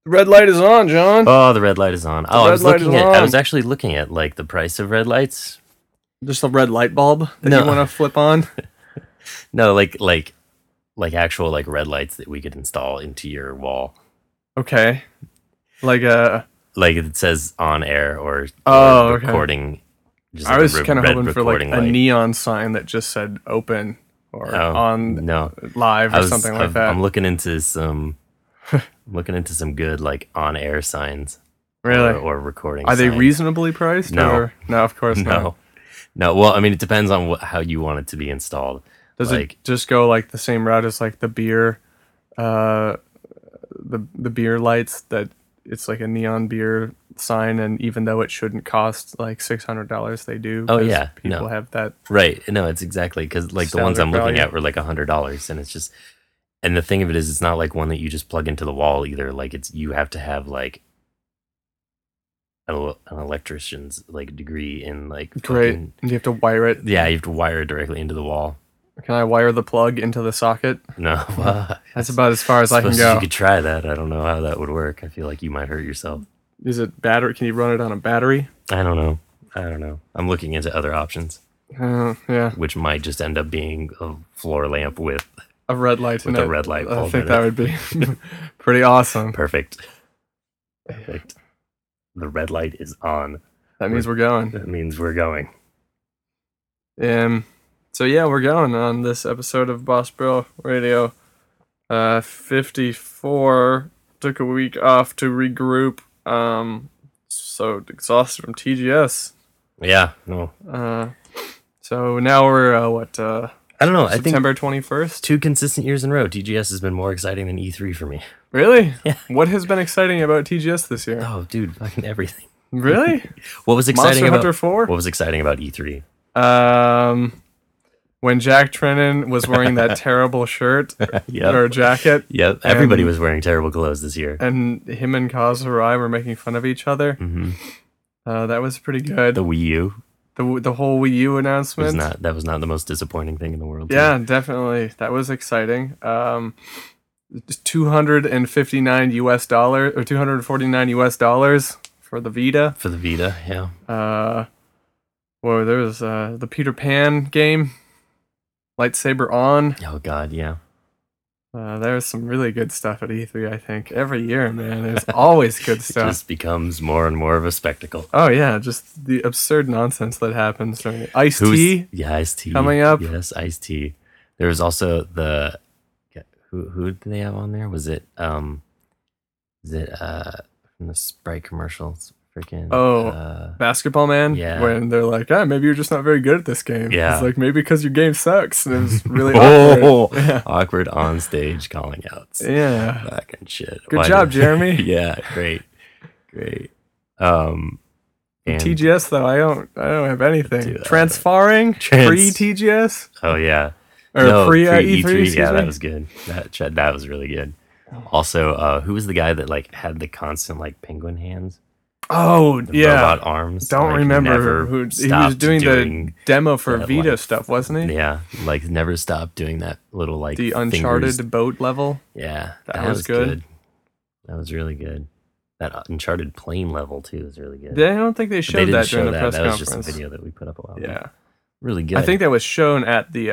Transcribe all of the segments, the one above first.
Red light is on, John. Oh, the red light is on. The I red light is I on. was actually looking at like the price of red lights. Just a red light bulb that No. you want to flip on? No, like actual like red lights that we could install into your wall. Okay. Like a... Like it says on air or okay. recording. Just I like was a kind of red hoping for like recording a light. neon sign that just said open or on No, live or something like that. I'm looking into some good like on air signs. Really? Or recording. Are they signs. reasonably priced? No. Or? No, of course not. No. Well, I mean, it depends on how you want it to be installed. Does like, it just go like the same route as like the beer, the beer lights that it's like a neon beer sign, and even though it shouldn't cost like $600, they do. Oh 'cause yeah, people have that. Right. No, it's exactly because like the ones I'm Standard looking value. at were like $100, and it's just. And the thing of it is, it's not like one that you just plug into the wall either. Like you have to have like an electrician's like degree in like. Great. fucking- And you have to wire it. Yeah, you have to wire it directly into the wall. Can I wire the plug into the socket? No, That's about as far as I can suppose go. You could try that. I don't know how that would work. I feel like you might hurt yourself. Is it battery? Can you run it on a battery? I don't know. I'm looking into other options, Yeah. which might just end up being a floor lamp with A red light With in a it. red light I bulb think in that it. would be pretty awesome. perfect. The red light is on. That means we're going. That means we're going. So yeah, we're going on this episode of Boss Bro Radio. 54. Took a week off to regroup. So exhausted from TGS. Yeah. No. So now we're I don't know. I think September 21st. 2 consistent years in a row, TGS has been more exciting than E3 for me. Really? Yeah. What has been exciting about TGS this year? Oh, dude, fucking everything. Really? What was exciting Monster about Hunter 4? What was exciting about E3? When Jack Trennan was wearing that terrible shirt or jacket, Yep. Everybody and- was wearing terrible clothes this year. and him and Kaz Hirai were making fun of each other. hmm That was pretty good. The Wii U The whole Wii U announcement. was not the most disappointing thing in the world. Yeah, definitely. That was exciting. $259 US or $249 US for the Vita. For the Vita, yeah. Well, there was the Peter Pan game, Lightsaber On. Oh God, yeah. There's some really good stuff at E3. I think every year, man, there's always good It stuff. just becomes more and more of a spectacle. Oh yeah, just the absurd nonsense that happens during it. Ice-T. Yeah, Ice-T coming up? Yes, Ice-T. There was also the who did they have on there? Was it from the Sprite commercials? Freaking Basketball Man. Yeah. When they're like, maybe you're just not very good at this game. Yeah. It's like, maybe because your game sucks. And it was really awkward. oh, Yeah. awkward on stage calling outs. Yeah. Fucking shit. Good job, Jeremy. Yeah, great. And TGS though, I don't have anything. Dude, Transfaring pre TGS oh yeah. or pre E3. E3. excuse Yeah, me? that was good. That was really good. Also, who was the guy that like had the constant like penguin hands? Oh The yeah. robot arms. Don't like, remember never who he was stopped doing the doing demo for that, Vita like, stuff, wasn't he? Yeah, like never stopped doing that little like The Uncharted fingers. boat level. Yeah, That was good. That was really good. That Uncharted plane level too is really good. I don't think they But showed they didn't that show during the that. press That was conference. just a video that we put up a while ago. Yeah. Really good. I think that was shown at the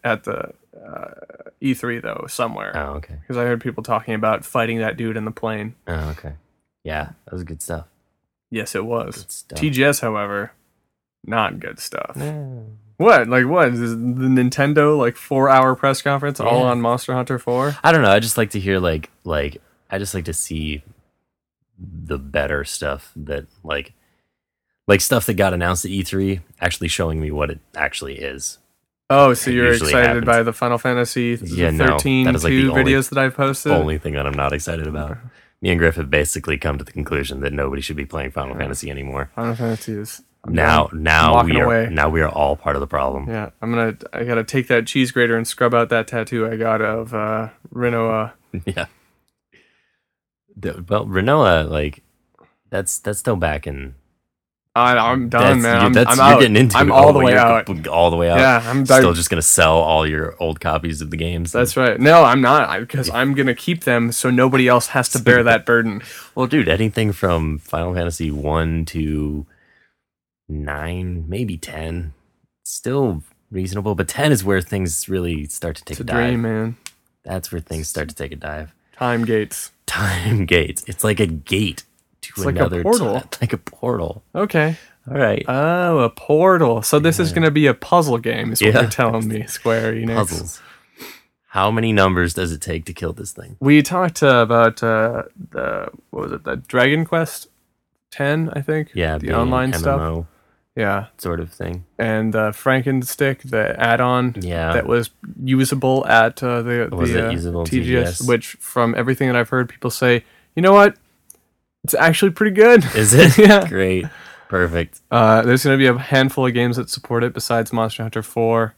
E3 though somewhere Oh, okay. because I heard people talking about fighting that dude in the plane. Oh, okay. Yeah, that was good stuff. Yes, it was. Good stuff. TGS, however, not good stuff. Yeah. What? Like what? Is the Nintendo like 4-hour press conference all Yeah. on Monster Hunter 4? I don't know. I just like to hear like I just like to see the better stuff that like stuff that got announced at E3 actually showing me what it actually is. Oh, so It you're usually excited happens. by the Final Fantasy Yeah, no, 13 that is, like, 2 the only- videos that I've posted? Only thing that I'm not excited about. Me and Griff have basically come to the conclusion that nobody should be playing Final Fantasy anymore. Final Fantasy is I'm Now walking we are away. now we are all part of the problem. Yeah, I gotta take that cheese grater and scrub out that tattoo I got of Rinoa. Yeah. Well, Renoa, like that's still back in I'm done, man. I'm You're out. getting into I'm it. all the way you're out. all the way out. Yeah, I'm Still just gonna sell all your old copies of the games. That's right. No, I'm not, because I'm gonna keep them so nobody else has to bear that burden. Well, dude, anything from Final Fantasy 1 to 9, maybe 10, still reasonable. But 10 is where things really start to take It's a a dive. dream, man. That's where things start to take a dive. Time gates. Time gates. It's like a gate to It's like a another portal. like a portal. Okay. All right. Oh, a portal. So this is gonna be a puzzle game, is what Yeah. you're telling me, Square Enix. Puzzles. How many numbers does it take to kill this thing? We talked about the Dragon Quest 10, I think. Yeah, the being online MMO stuff. Yeah, sort of thing. and Frankenstick, the add-on Yeah. that was usable at the Was it usable in TGS, TGS? which from everything that I've heard, people say, you know what, it's actually pretty good. Is it? Yeah. Great. Perfect. There's going to be a handful of games that support it besides Monster Hunter 4.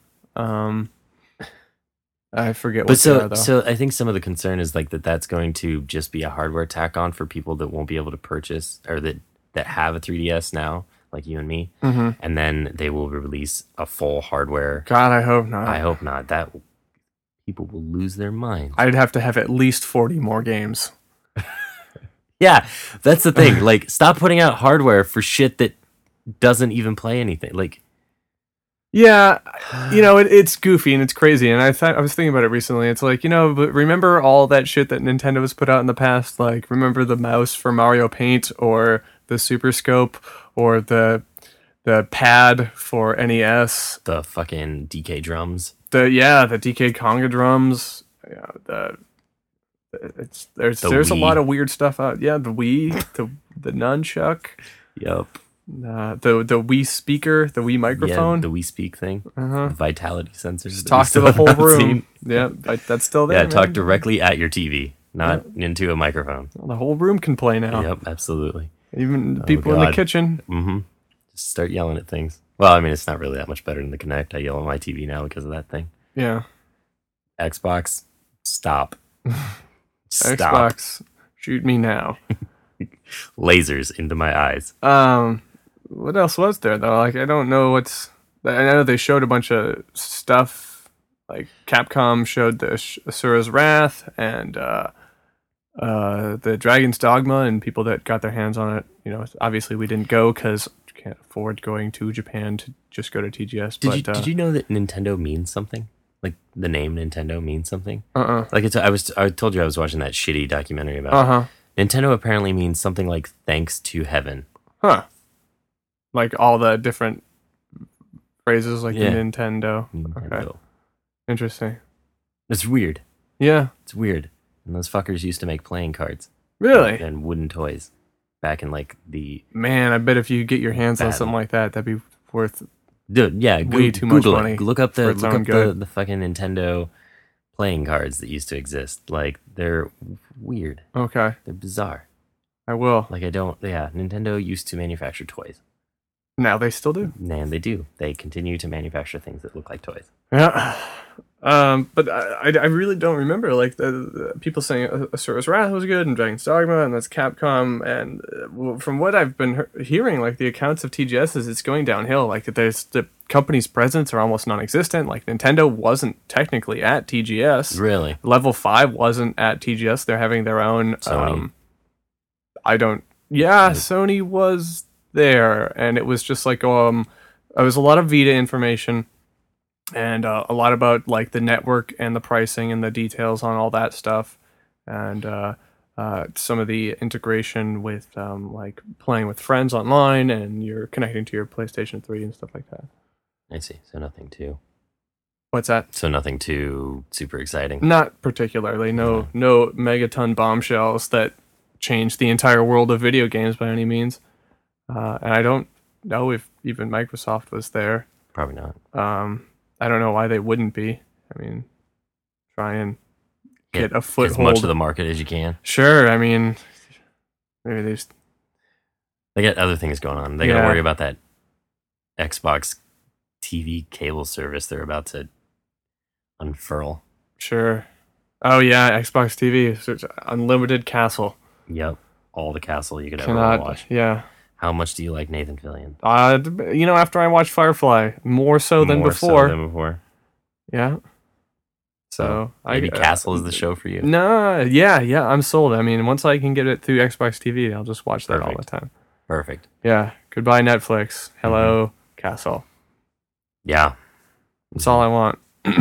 I forget what But they are, though. so I think some of the concern is like that's going to just be a hardware tack on for people that won't be able to purchase or that have a 3DS now, like you and me, and then they will release a full hardware. God, I hope not. I hope not. That people will lose their minds. I'd have to have at least 40 more games. Yeah, that's the thing. Like, stop putting out hardware for shit that doesn't even play anything. Like, Yeah, it's goofy and it's crazy, and I was thinking about it recently. It's like, but remember all that shit that Nintendo has put out in the past? Like, remember the mouse for Mario Paint, or the Super Scope, or the pad for NES, the fucking DK drums. the DK Conga drums. Yeah, there's a Wii. lot of weird stuff out. Yeah, the Wii, the nunchuck. Yep. The Wii speaker, the Wii microphone. Yeah, the Wii Speak thing. Uh-huh. The vitality sensors. Just that talk we to still the have whole not room. seen. Yeah, that's still there. Yeah, talk man. directly at your TV, not into a microphone. The whole room can play now. Yep, absolutely. Even the people in the God. kitchen. Mm-hmm. Just start yelling at things. Well, I mean, it's not really that much better than the Kinect. I yell at my TV now because of that thing. Yeah. Xbox, stop. Stop. Xbox, shoot me now. Lasers into my eyes. What else was there though? Like, I don't know what's. I know they showed a bunch of stuff. Like, Capcom showed the Asura's Wrath and the Dragon's Dogma, and people that got their hands on it. Obviously we didn't go because we can't afford going to Japan to just go to TGS. Did you know that Nintendo means something? Like, the name Nintendo means something? Uh-uh. Like, I told you I was watching that shitty documentary about it. Uh-huh. Nintendo apparently means something like thanks to heaven. Huh. Like all the different phrases, like Yeah. the Nintendo. Nintendo. Okay. Interesting. It's weird. Yeah. It's weird. And those fuckers used to make playing cards Really? and wooden toys back in like the Man, I bet if you get your hands on Bad. something like that, that'd be worth. dude. Yeah, Way too much Google money it. Look up for its own good. the fucking Nintendo playing cards that used to exist. Like, they're weird. Okay. They're bizarre. I will. Like, Nintendo used to manufacture toys. Now they still do. And they do. They continue to manufacture things that look like toys. Yeah. But I really don't remember like the people saying Asura's Wrath was good and Dragon's Dogma, and that's Capcom, and from what I've been hearing, like the accounts of TGS is it's going downhill. Like, there's the company's presence are almost non-existent. Like, Nintendo wasn't technically at TGS. Really? Level 5 wasn't at TGS. They're having their own. Sony. Sony was there, and it was just like it was a lot of Vita information, and a lot about like the network and the pricing and the details on all that stuff, and some of the integration with like playing with friends online, and you're connecting to your PlayStation 3 and stuff like that. I see. So nothing too. What's that? So nothing too super exciting. Not particularly. No megaton bombshells that change the entire world of video games by any means. And I don't know if even Microsoft was there. Probably not. I don't know why they wouldn't be. I mean, try and get a As foothold. much of the market as you can. Sure. I mean, maybe they just. They got other things going on. They got to Yeah. worry about that Xbox TV cable service they're about to unfurl. Sure. Oh yeah, Xbox TV, so it's unlimited castle. Yep. All the castle you could ever Cannot. watch. Yeah. How much do you like Nathan Fillion? After I watched Firefly, more so than More before. so than before. Yeah. So maybe Castle is the show for you. No, yeah, I'm sold. I mean, once I can get it through Xbox TV, I'll just watch that all the time. Perfect. Yeah. Goodbye, Netflix. Hello, Castle. Yeah. That's all I want.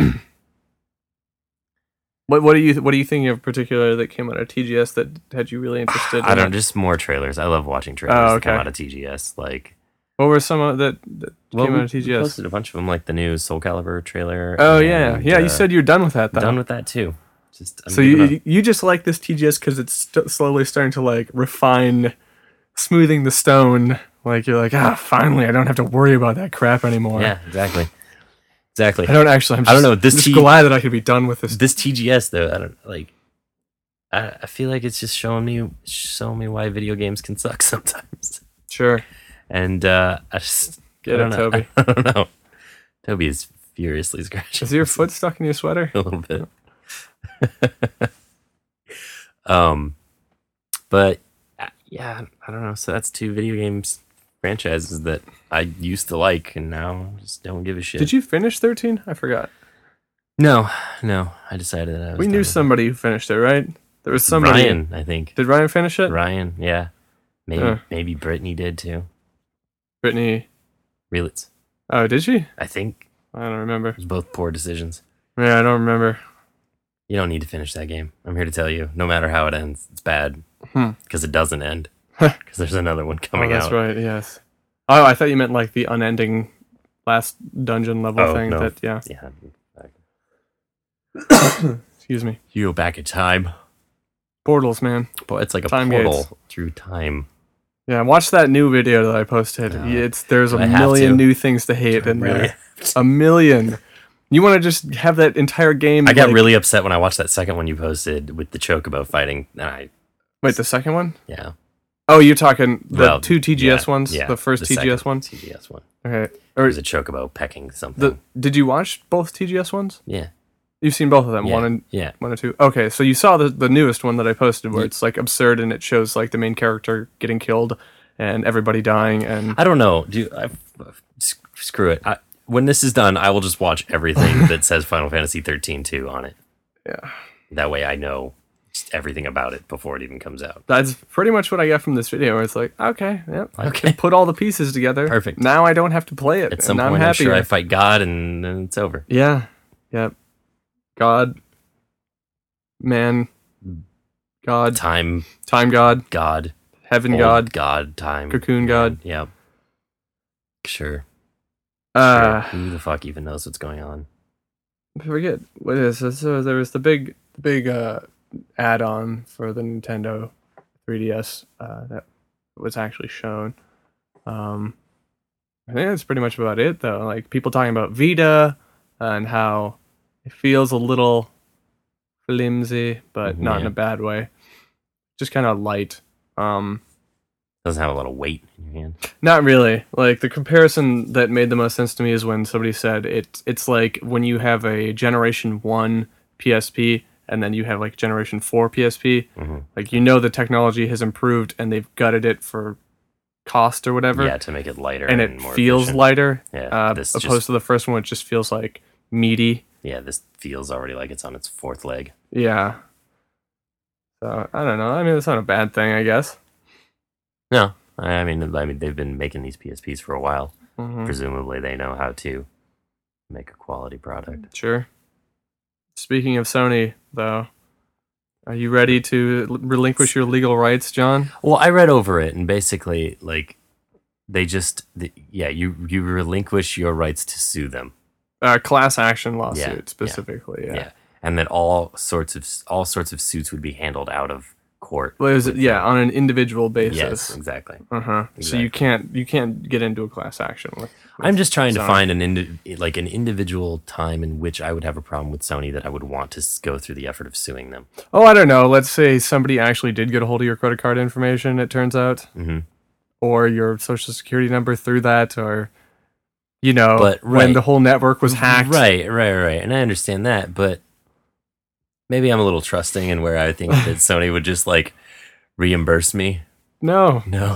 What do you think of particular that came out of TGS that had you really interested? I don't know, just more trailers. I love watching trailers that come out of TGS. Like, what were some of that came out of TGS? We posted a bunch of them, like the new Soul Calibur trailer. Oh yeah. You said you're done with that though. Done with that too. So you just like this TGS because it's slowly starting to like refine, smoothing the stone. Like you're like, finally, I don't have to worry about that crap anymore. Yeah, exactly. I don't actually. I don't know. I'm just glad that I could be done with this. This TGS though, I don't like. I feel like it's just showing me why video games can suck sometimes. Sure. And I just get it, Toby. I don't know. Toby is furiously scratching. Is your foot stuck in your sweater? A little bit. But yeah, I don't know. So that's 2 video games franchises that I used to like, and now just don't give a shit. Did you finish 13? I forgot. No. I decided that I was. We knew somebody who finished it, right? There was somebody. Ryan, I think. Did Ryan finish it? Ryan, yeah. Maybe Brittany did too. Brittany Relitz. Oh, did she? I think. I don't remember. It was both poor decisions. Yeah, I don't remember. You don't need to finish that game. I'm here to tell you, no matter how it ends, it's bad. Because it doesn't end. Because there's another one coming out. That's right, yes. Oh, I thought you meant like the unending last dungeon level thing. No. Yeah. Excuse me. You go back in time. Portals, man. But it's like a time portal gates. Through time. Yeah, watch that new video that I posted. There's a million new things to hate in there. A million. You want to just have that entire game. I got really upset when I watched that second one you posted with the Chocobo fighting. Wait, the second one? Yeah. Oh, you're talking the 2 TGS ones? Yeah, the first TGS one? TGS one. Okay. Or was a Chocobo pecking something. Did you watch both TGS ones? Yeah. You've seen both of them, one and two. Okay, so you saw the newest one that I posted where it's like absurd and it shows like the main character getting killed and everybody dying. And I don't know, screw it. When this is done, I will just watch everything that says Final Fantasy 13 2 on it. Yeah. That way I know everything about it before it even comes out. That's pretty much what I got from this video. Where it's like, okay, I can put all the pieces together. Perfect. Now I don't have to play it. At some point, I'm sure I fight God and then it's over. Yeah. Yep. God. Man. God. Time God. God. Heaven God. God. Time. Cocoon God. Yep. Sure. Who the fuck even knows what's going on? I forget what it is. So there was the big add-on for the Nintendo 3DS that was actually shown. I think that's pretty much about it, though. Like people talking about Vita and how it feels a little flimsy, but not in a bad way. Just kind of light. Doesn't have a lot of weight in your hand. Not really. Like the comparison that made the most sense to me is when somebody said it's like when you have a Generation 1 PSP and then you have like Generation 4 PSP. Like the technology has improved and they've gutted it for cost or whatever. Yeah, to make it lighter and it more feels efficient. lighter. Yeah, opposed to the first one, which just feels like meaty. Yeah, this feels already like it's on its 4th leg. Yeah. So I don't know. I mean, it's not a bad thing, I guess. No, I mean they've been making these PSPs for a while. Presumably, they know how to make a quality product. Sure. Speaking of Sony, though, are you ready to relinquish your legal rights, John? Well, I read over it, and basically, like, you relinquish your rights to sue them. Class action lawsuit specifically. Yeah. And that all sorts of suits would be handled out of court. Well, on an individual basis. Yes, exactly. Exactly. So you can't get into a class action with I'm just trying Sony. to find an individual time in which I would have a problem with Sony that I would want to go through the effort of suing them. Oh, I don't know. Let's say somebody actually did get a hold of your credit card information, it turns out. Or your social security number through that, or when the whole network was hacked. Right. And I understand that, but maybe I'm a little trusting in where I think that Sony would just like reimburse me. No.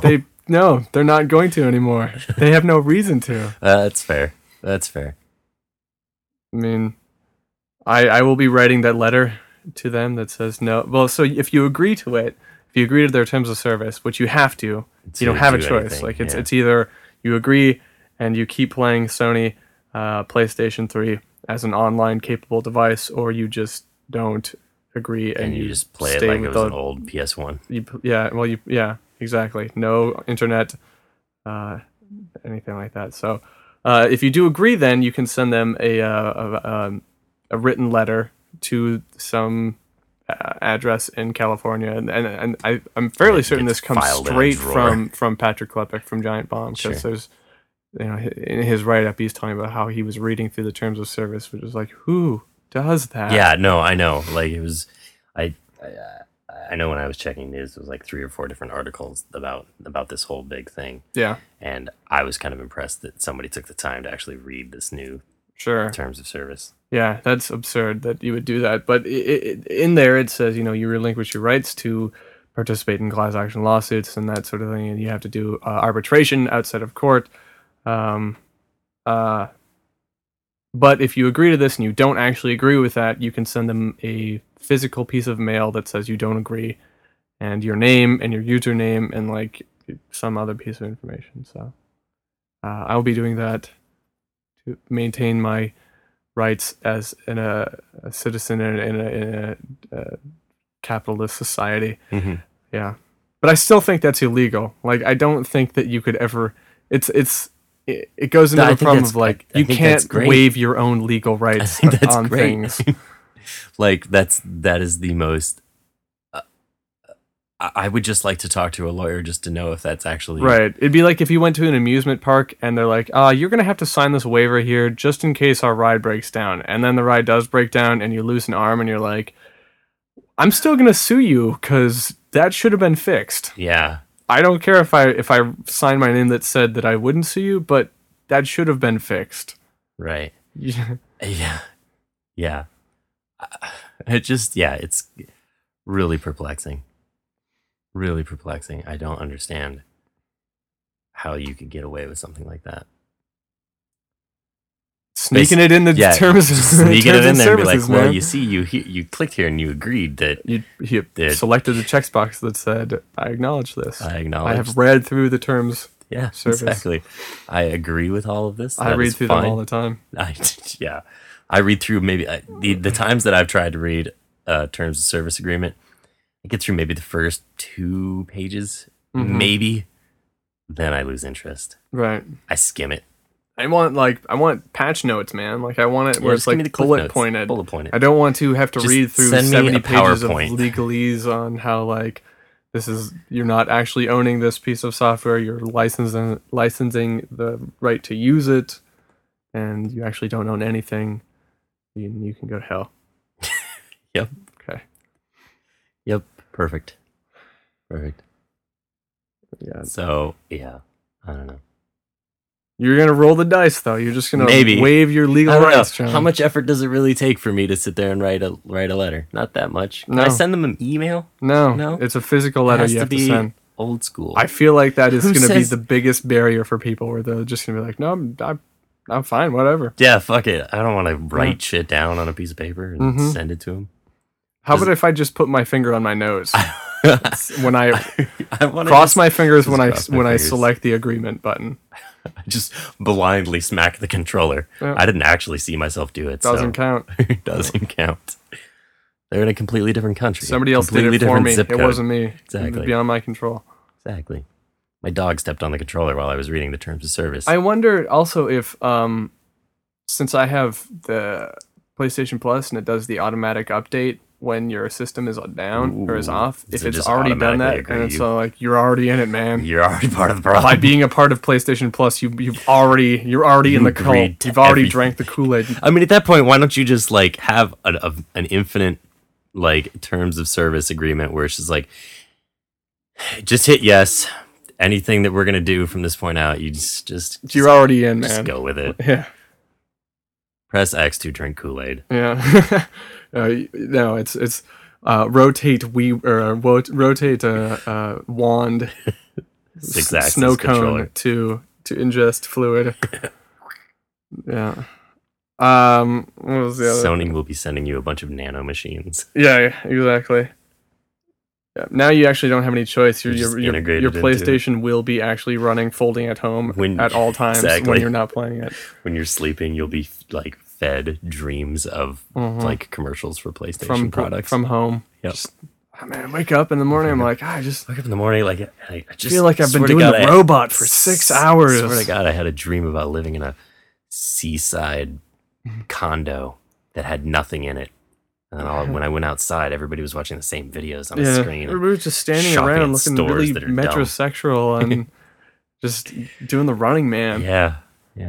no, they're not going to anymore. They have no reason to. That's fair. That's fair. I mean, I will be writing that letter to them that says no. Well, so if you agree to it, if you agree to their terms of service, which you have to, you don't have a choice. anything, Like yeah. it's either you agree and you keep playing Sony PlayStation 3 as an online capable device, or you just don't agree And you just play it stay like it with was the- an old PS1. yeah, exactly. No internet, anything like that. So, if you do agree, then you can send them a written letter to some address in California, and I'm fairly it certain gets this comes filed in a straight drawer. from Patrick Klepek from Giant Bomb, because Sure. there's, in his write up he's talking about how he was reading through the terms of service, which is like, who does that? Yeah, no, I know. Like it was, I know when I was checking news, it was like 3 or 4 different articles about this whole big thing, Yeah, and I was kind of impressed that somebody took the time to actually read this new sure. terms of service. Yeah, that's absurd that you would do that. But in there, it says, you relinquish your rights to participate in class action lawsuits and that sort of thing, and you have to do arbitration outside of court. Um, but if you agree to this and you don't actually agree with that, you can send them a physical piece of mail that says you don't agree, and your name and your username and like some other piece of information. So I'll be doing that to maintain my rights as a citizen in a capitalist society. Mm-hmm. Yeah, but I still think that's illegal. Like, I don't think that you could ever. It goes into I the think problem that's- of like I you think that's can't great. waive your own legal rights think that's on great. things. Like that is the most. I would just like to talk to a lawyer just to know if that's actually Right. It'd be like if you went to an amusement park and they're like, you're going to have to sign this waiver here just in case our ride breaks down. And then the ride does break down and you lose an arm and you're like, I'm still going to sue you because that should have been fixed. Yeah, I don't care if I signed my name that said that I wouldn't sue you, but that should have been fixed. right. Yeah. Yeah. It's really perplexing. Really perplexing. I don't understand how you could get away with something like that. Sneaking it in the terms of sneaking it in there and be like, services, well, man. you see, you clicked here and you agreed that You Did- selected the checkbox that said, I acknowledge this. I I acknowledge. have read through the terms. Yeah, service. exactly. I agree with all of this. I That read is through fine. them all the time. I read through maybe the times that I've tried to read terms of service agreement. I get through maybe the first 2 pages, Mhm. maybe. Then I lose interest. Right. I skim it. I want patch notes, man. Like, I want it where Yeah, it's just give me like the cliff bullet notes. pointed. Bullet pointed. I don't want to have to Just read through send me 70 a pages of PowerPoint. legalese on how, like, you're not actually owning this piece of software. You're licensing the right to use it, and you actually don't own anything. You can go to hell. Yep. Okay. Yep. Perfect. Yeah. So yeah, I don't know. You're gonna roll the dice, though. You're just gonna Maybe. waive your I legal don't know. rights, John. How much effort does it really take for me to sit there and write a letter? Not that much. Can I No. send them an email? No, No? it's a physical It letter has you to have to be send. old school. I feel like that is Who going to be says- the biggest barrier for people, where they're just going to be like, "No, I'm fine, whatever." Yeah, fuck it. I don't want to write shit down on a piece of paper and Mhm. send it to him. How about if I just put my finger on my nose when I I want cross my fingers when I cross my when I fingers. select the agreement button? just blindly smack the controller. Yeah. I didn't actually see myself do it. Doesn't count. It doesn't count. They're in a completely different country. Somebody else did completely it for different me. zip It code. wasn't me. It Exactly. was beyond my control. Exactly. My dog stepped on the controller while I was reading the terms of service. I wonder also if, since I have the PlayStation Plus and it does the automatic update when your system is down or is Ooh. off, Does if it it's just already done that, automatically and agree it's like you're already in it, man. You're already part of the problem. By being a part of PlayStation Plus, you're already in the cult. agreed to You've already everything. drank the Kool-Aid. I mean, at that point, why don't you just like have an infinite like terms of service agreement where it's just like, just hit yes. Anything that we're gonna do from this point out, you just You're already in, just man. go with it. Yeah, Press X to drink Kool-Aid. yeah. No, it's rotate rotate wand 6 axis snow controller. cone to ingest fluid. Yeah. What was the other? Sony will be sending you a bunch of nano machines. Yeah, exactly. Yeah. Now you actually don't have any choice. Your Just your integrated into PlayStation will be actually running folding at home at all times Exactly. when you're not playing it. When you're sleeping, you'll be like fed dreams of like commercials for PlayStation products from home. Yep. Just, man, wake up in the morning. I'm like, I just Wake up in the morning, like I just feel like I've been swear to doing God, the robot for 6 hours. Swear to God, I had a dream about living in a seaside condo that had nothing in it. And then when I went outside, everybody was watching the same videos on a screen. Everybody was just standing shopping around at looking stores really that are dumb. metrosexual and just doing the Running Man. Yeah.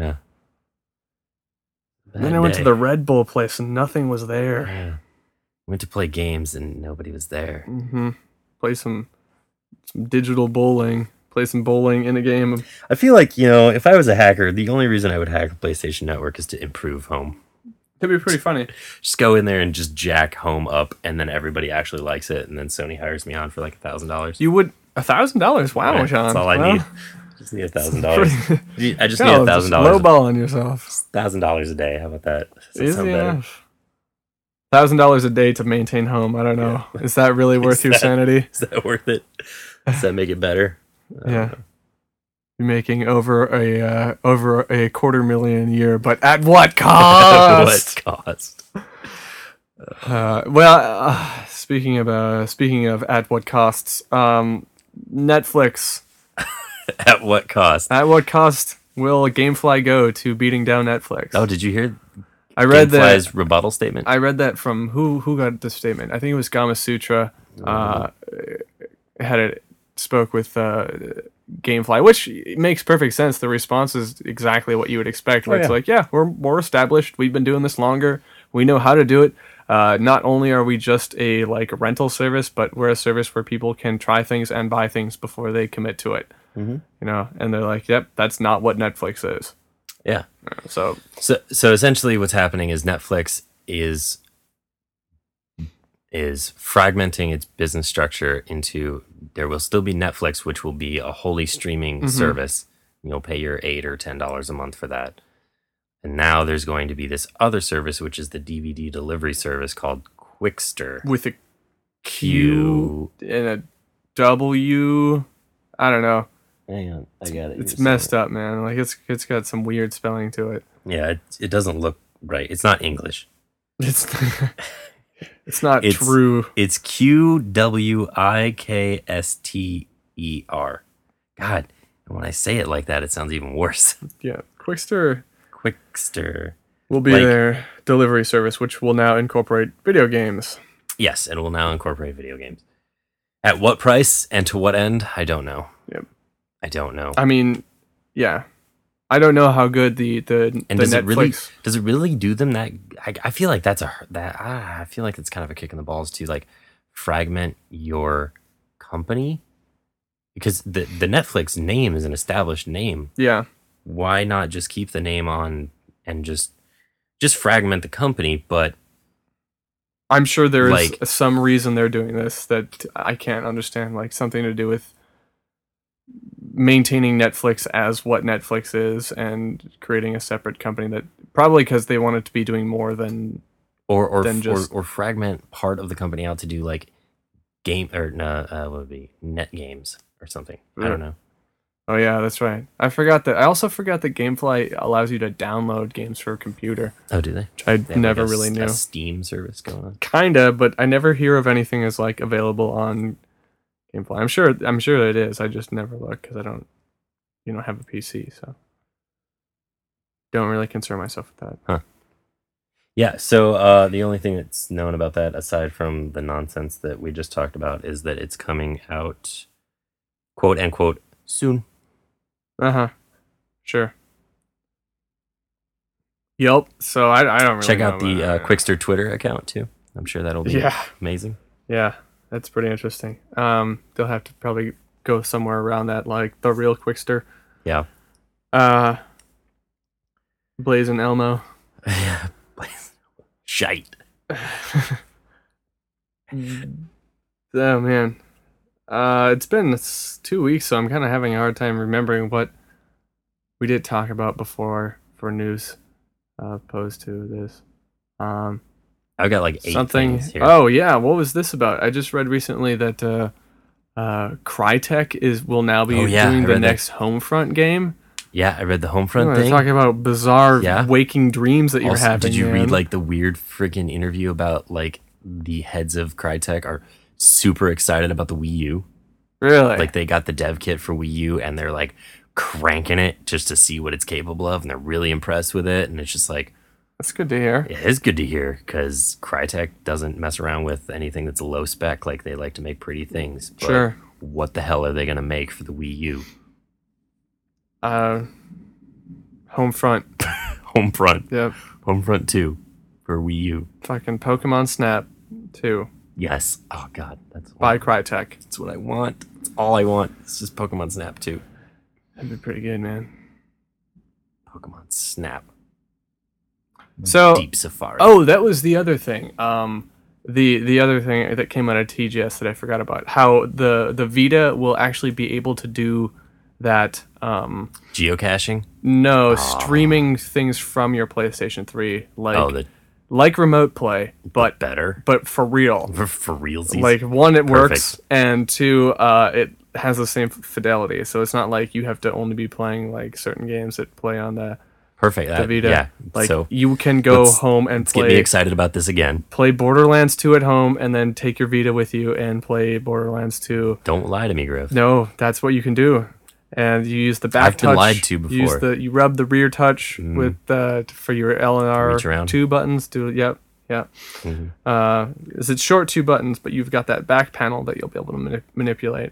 And then I went to the Red Bull place and nothing was there. Yeah. Went to play games and nobody was there. Play some digital bowling. Play some bowling in a game. I feel like, if I was a hacker, the only reason I would hack a PlayStation Network is to improve home. It'd be pretty funny. Just go in there and just jack home up, and then everybody actually likes it, and then Sony hires me on for like $1,000. You would $1,000? Wow, Right, Sean. that's all I need. Just need $1,000. I just need $1,000. Lowballing yourself. $1,000 a day. How about that? Does that Easy sound better? enough. $1,000 a day to maintain home. I don't know. Yeah. Is that really worth your sanity? Is that worth it? Does that make it better? Yeah. You're making over a $250,000 a year, but at what cost? What cost? Speaking of at what costs, Netflix. At what cost? At what cost will GameFly go to beating down Netflix? Oh, did you hear? I read GameFly's rebuttal statement. I read that from who got the statement. I think it was Gama Sutra. Spoke with GameFly, which makes perfect sense. The response is exactly what you would expect. Where it's like, yeah, we're more established. We've been doing this longer. We know how to do it. Not only are we just a rental service, but we're a service where people can try things and buy things before they commit to it. And they're like, yep, that's not what Netflix is. Yeah. So essentially what's happening is Netflix is fragmenting its business structure into, there will still be Netflix, which will be a wholly streaming service. You'll pay your $8 or $10 a month for that. And now there's going to be this other service, which is the DVD delivery service called Qwikster. With a Q and a W. I don't know. Hang on, I got it. It's messed up, man. It's got some weird spelling to it. Yeah, it doesn't look right. It's not English. It's not true. It's Qwikster. God, and when I say it like that, it sounds even worse. Yeah, Qwikster will be their delivery service, which will now incorporate video games. Yes, and will now incorporate video games. At what price and to what end? I don't know. Yep. I don't know. I mean, yeah. I don't know how good the Netflix... Does it really do them that? I feel like I feel like it's kind of a kick in the balls to fragment your company, because the Netflix name is an established name. Yeah. Why not just keep the name on and just fragment the company? But I'm sure there is some reason they're doing this that I can't understand, something to do with maintaining Netflix as what Netflix is and creating a separate company, that probably because they want it to be doing more than or fragment part of the company out to do game or what would it be, net games or something. I don't know. Oh yeah, that's right. I also forgot that GameFly allows you to download games for a computer. Oh, do they? I never really knew. A Steam service going on. Kinda, but I never hear of anything as available on GameFly. I'm sure it is. I just never look because I don't, have a PC, so don't really concern myself with that. Huh. Yeah. So the only thing that's known about that, aside from the nonsense that we just talked about, is that it's coming out, quote unquote, soon. Sure. Yep. So I don't really check out the Qwikster Twitter account too. I'm sure that'll be amazing. Yeah. That's pretty interesting. They'll have to probably go somewhere around that, the real Qwikster. Yeah. Blaze and Elmo. Yeah. Shite. Oh man. It's been 2 weeks, so I'm kind of having a hard time remembering what we did talk about before for news, opposed to this. Um, I've got like 8 something. things here. Oh yeah, what was this about? I just read recently that Crytek will now be Oh, yeah, doing I the read that. next Homefront game. Yeah, I read the Homefront They're thing. talking about bizarre Yeah. waking dreams that you're Also, having. did you man. read like the weird freaking interview about like the heads of Crytek are super excited about the Wii U? Really? Like they got the dev kit for Wii U and they're like cranking it just to see what it's capable of, and they're really impressed with it. And it's just like, That's good to hear. it is good to hear because Crytek doesn't mess around with anything that's low spec. Like they like to make pretty things. But Sure. what the hell are they gonna make for the Wii U? Homefront. Homefront, Yep. Homefront 2 for Wii U. Fucking Pokemon Snap 2 Yes. Oh god, that's by Crytek. That's what I want. That's all I want. It's just Pokemon Snap 2. That'd be pretty good, man. Pokemon Snap. So, Deep Safari. oh, that was the other thing. The other thing that came out of TGS that I forgot about. How the Vita will actually be able to do that. Geocaching. No, streaming things from your PlayStation 3, Oh, the like remote play, but better for real. for realsies. Like one, it works, Perfect. and two, it has the same fidelity. So it's not like you have to only be playing like certain games that play on the Perfect. Vita. Yeah. Like so you can go let's- home and let's get me play excited about this again. Borderlands 2 at home, and then take your Vita with you and play Borderlands 2. Don't lie to me, Griff. No, that's what you can do. And you use the back I've been touch. lied to You use before. you rub the rear touch with for your L and Reach around. R2 buttons. Yep. It's short 2 buttons, but you've got that back panel that you'll be able to manipulate.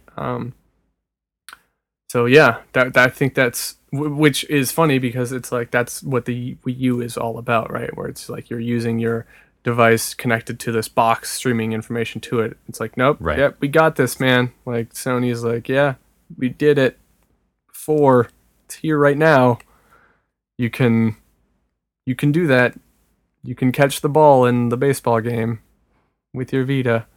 So yeah, that I think that's which is funny because it's like that's what the Wii U is all about, right? Where it's like you're using your device connected to this box, streaming information to it. It's like, nope, Right. yep, we got this, man. Like Sony's like, yeah, we did it before. It's here right now. You can do that. You can catch the ball in the baseball game with your Vita.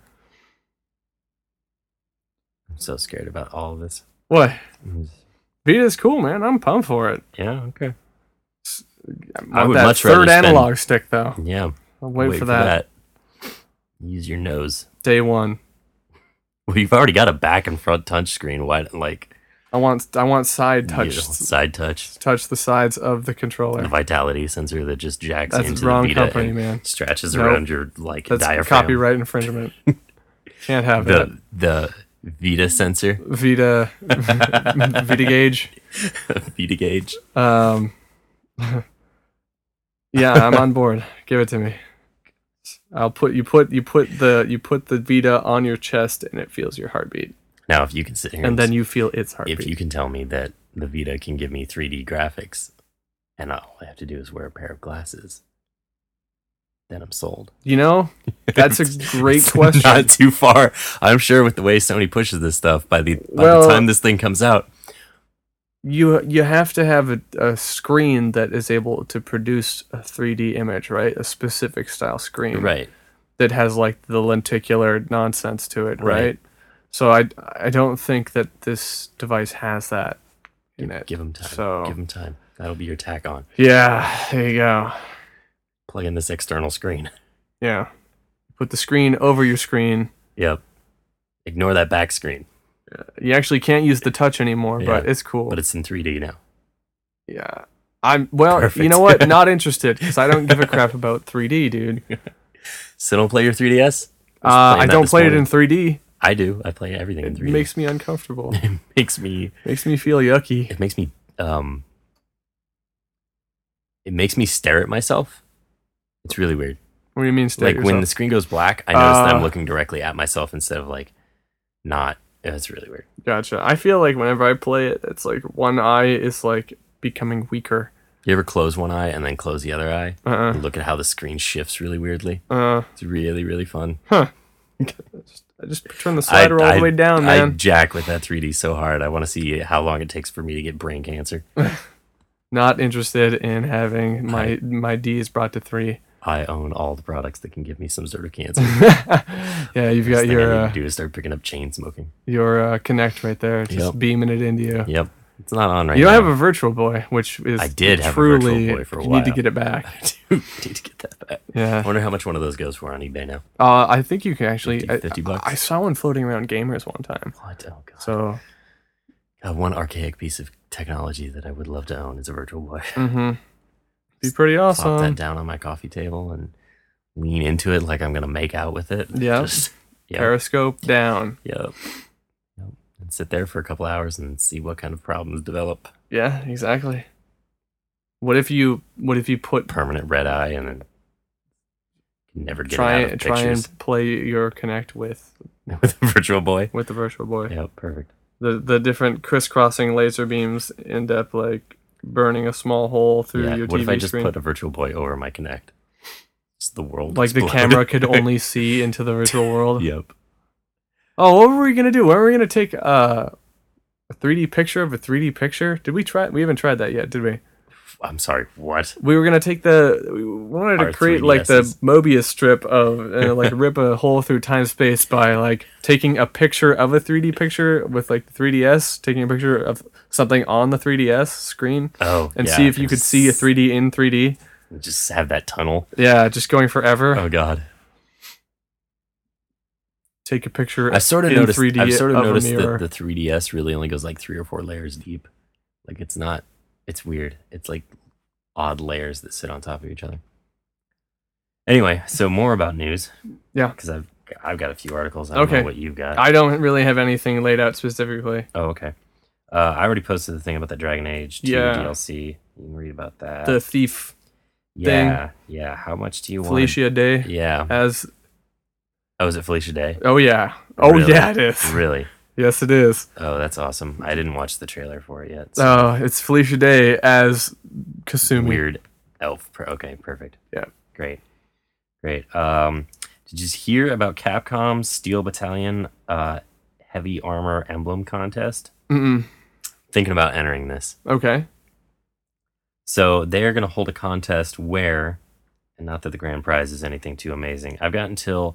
I'm so scared about all of this. What? Vita's cool, man. I'm pumped for it. Yeah. Okay. I would that much rather third spend- analog stick though. Yeah. I'll wait for that. Use your nose. Day one. Well, you've already got a back and front touch screen. Why, like, I want side you touch. know, side touch, Touch the sides of the controller. the vitality sensor that just jacks That's into the wrong the Vita company, and man. stretches Nope. around your like That's diaphragm. copyright infringement. Can't have that. The Vita sensor, Vita Vita gauge. Vita gauge. Yeah, I'm on board. Give it to me. I'll put the Vita on your chest and it feels your heartbeat. Now, if you can sit here And then you feel its heartbeat. if you can tell me that the Vita can give me 3D graphics, and all I have to do is wear a pair of glasses, then I'm sold. You know, that's a great It's question. Not too far. I'm sure with the way Sony pushes this stuff, by the Well- time this thing comes out, You have to have a screen that is able to produce a 3D image, right? A specific style screen, right? that has like the lenticular nonsense to it, right? Right. So I don't think that this device has that in it. Give them time. So Give them time. That'll be your tack on. yeah, there you go. Plug in this external screen. Yeah, put the screen over your screen. Yep. Ignore that back screen, You actually can't use the touch anymore, but Yeah, it's cool. but it's in 3D now. Yeah, you Perfect. know what? Not interested because I don't give a crap about 3D, dude. So don't play your 3DS? I don't play it in 3D. I do. I play everything in It 3D. makes me uncomfortable. It makes me Feel yucky. it makes me stare at myself. It's really weird. What do you mean, stare Like at when the yourself? screen goes black, I notice that I'm Uh. looking directly at myself instead of like not. It's really weird. Gotcha. I feel like whenever I play it, it's like one eye is like becoming weaker. You ever close one eye and then close the other eye? Uh-uh. And look at how the screen shifts really weirdly. Uh, It's really, really fun. I just turn the slider all the way down, I man. jack with that 3D so hard. I want to see how long it takes for me to get brain cancer. Not interested in having my D's brought to 3. I own all the products that can give me some sort of cancer. Yeah, you've First got thing I need your to do is start picking up chain smoking. Connect right there, just Yep. beaming it into you. Yep. It's not on right You now. don't have a Virtual Boy, which is I did have a truly, Virtual Boy for a you need to while. get it back. I do need to get that back. I Yeah. wonder how much one of those goes for on eBay now. I think you can actually. 50 bucks? I saw one floating around Gamers one time. What? Oh, God. So, One archaic piece of technology that I would love to own is a Virtual Boy. be pretty Plop that awesome. down on my coffee table and lean into it like I'm going to make out with it. Yep. Yep. Periscope down. Yep. And sit there for a couple hours and see what kind of problems develop. Yeah, exactly. What if you put Permanent red eye and then never get try out of try pictures and play your Connect with with a Virtual Boy. the Virtual Boy? Yep, perfect. The different crisscrossing laser beams end up like burning a small hole through Yeah. your What TV if I just screen. put a Virtual Boy over my Kinect? Just the world. Like the explode. camera could only see into the virtual world. Yep. Oh, what were we gonna do? Weren't we gonna take a 3D picture of a 3D picture? Did we try? We haven't tried that yet, did we? I'm sorry. What? We were gonna take we wanted to Our create like the 3DSs. Mobius strip of like rip a hole through time space by like taking a picture of a 3D picture with like the 3DS, taking a picture of something on the 3DS screen, Oh, and yeah, see if you could see a 3D in 3D. Just have that tunnel. Yeah, just going forever. Oh God. Take a picture. I sort of in noticed. 3D I've sort of of a noticed mirror. that the 3DS really only goes like 3 or 4 layers deep. Like it's not. It's weird. It's like odd layers that sit on top of each other. Anyway, so more about news. Yeah. Because I've got a few articles. I don't Okay. know what you've got. I don't really have anything laid out specifically. Oh, okay. I already posted the thing about the Dragon Age 2 Yeah. DLC. You can read about that. The thief yeah. How much do you want? Felicia Day Yeah. as. Oh, is it Felicia Day? Oh yeah. Oh Really? yeah, it is. Really? Yes, it is. Oh, that's awesome. I didn't watch the trailer for it yet. so- Oh, it's Felicia Day as Kasumi. Weird elf. Okay, perfect. Yeah. Great. Did you hear about Capcom's Steel Battalion heavy armor emblem contest? Mm-mm. Thinking about entering this. Okay. So they're going to hold a contest where, and not that the grand prize is anything too amazing. I've got until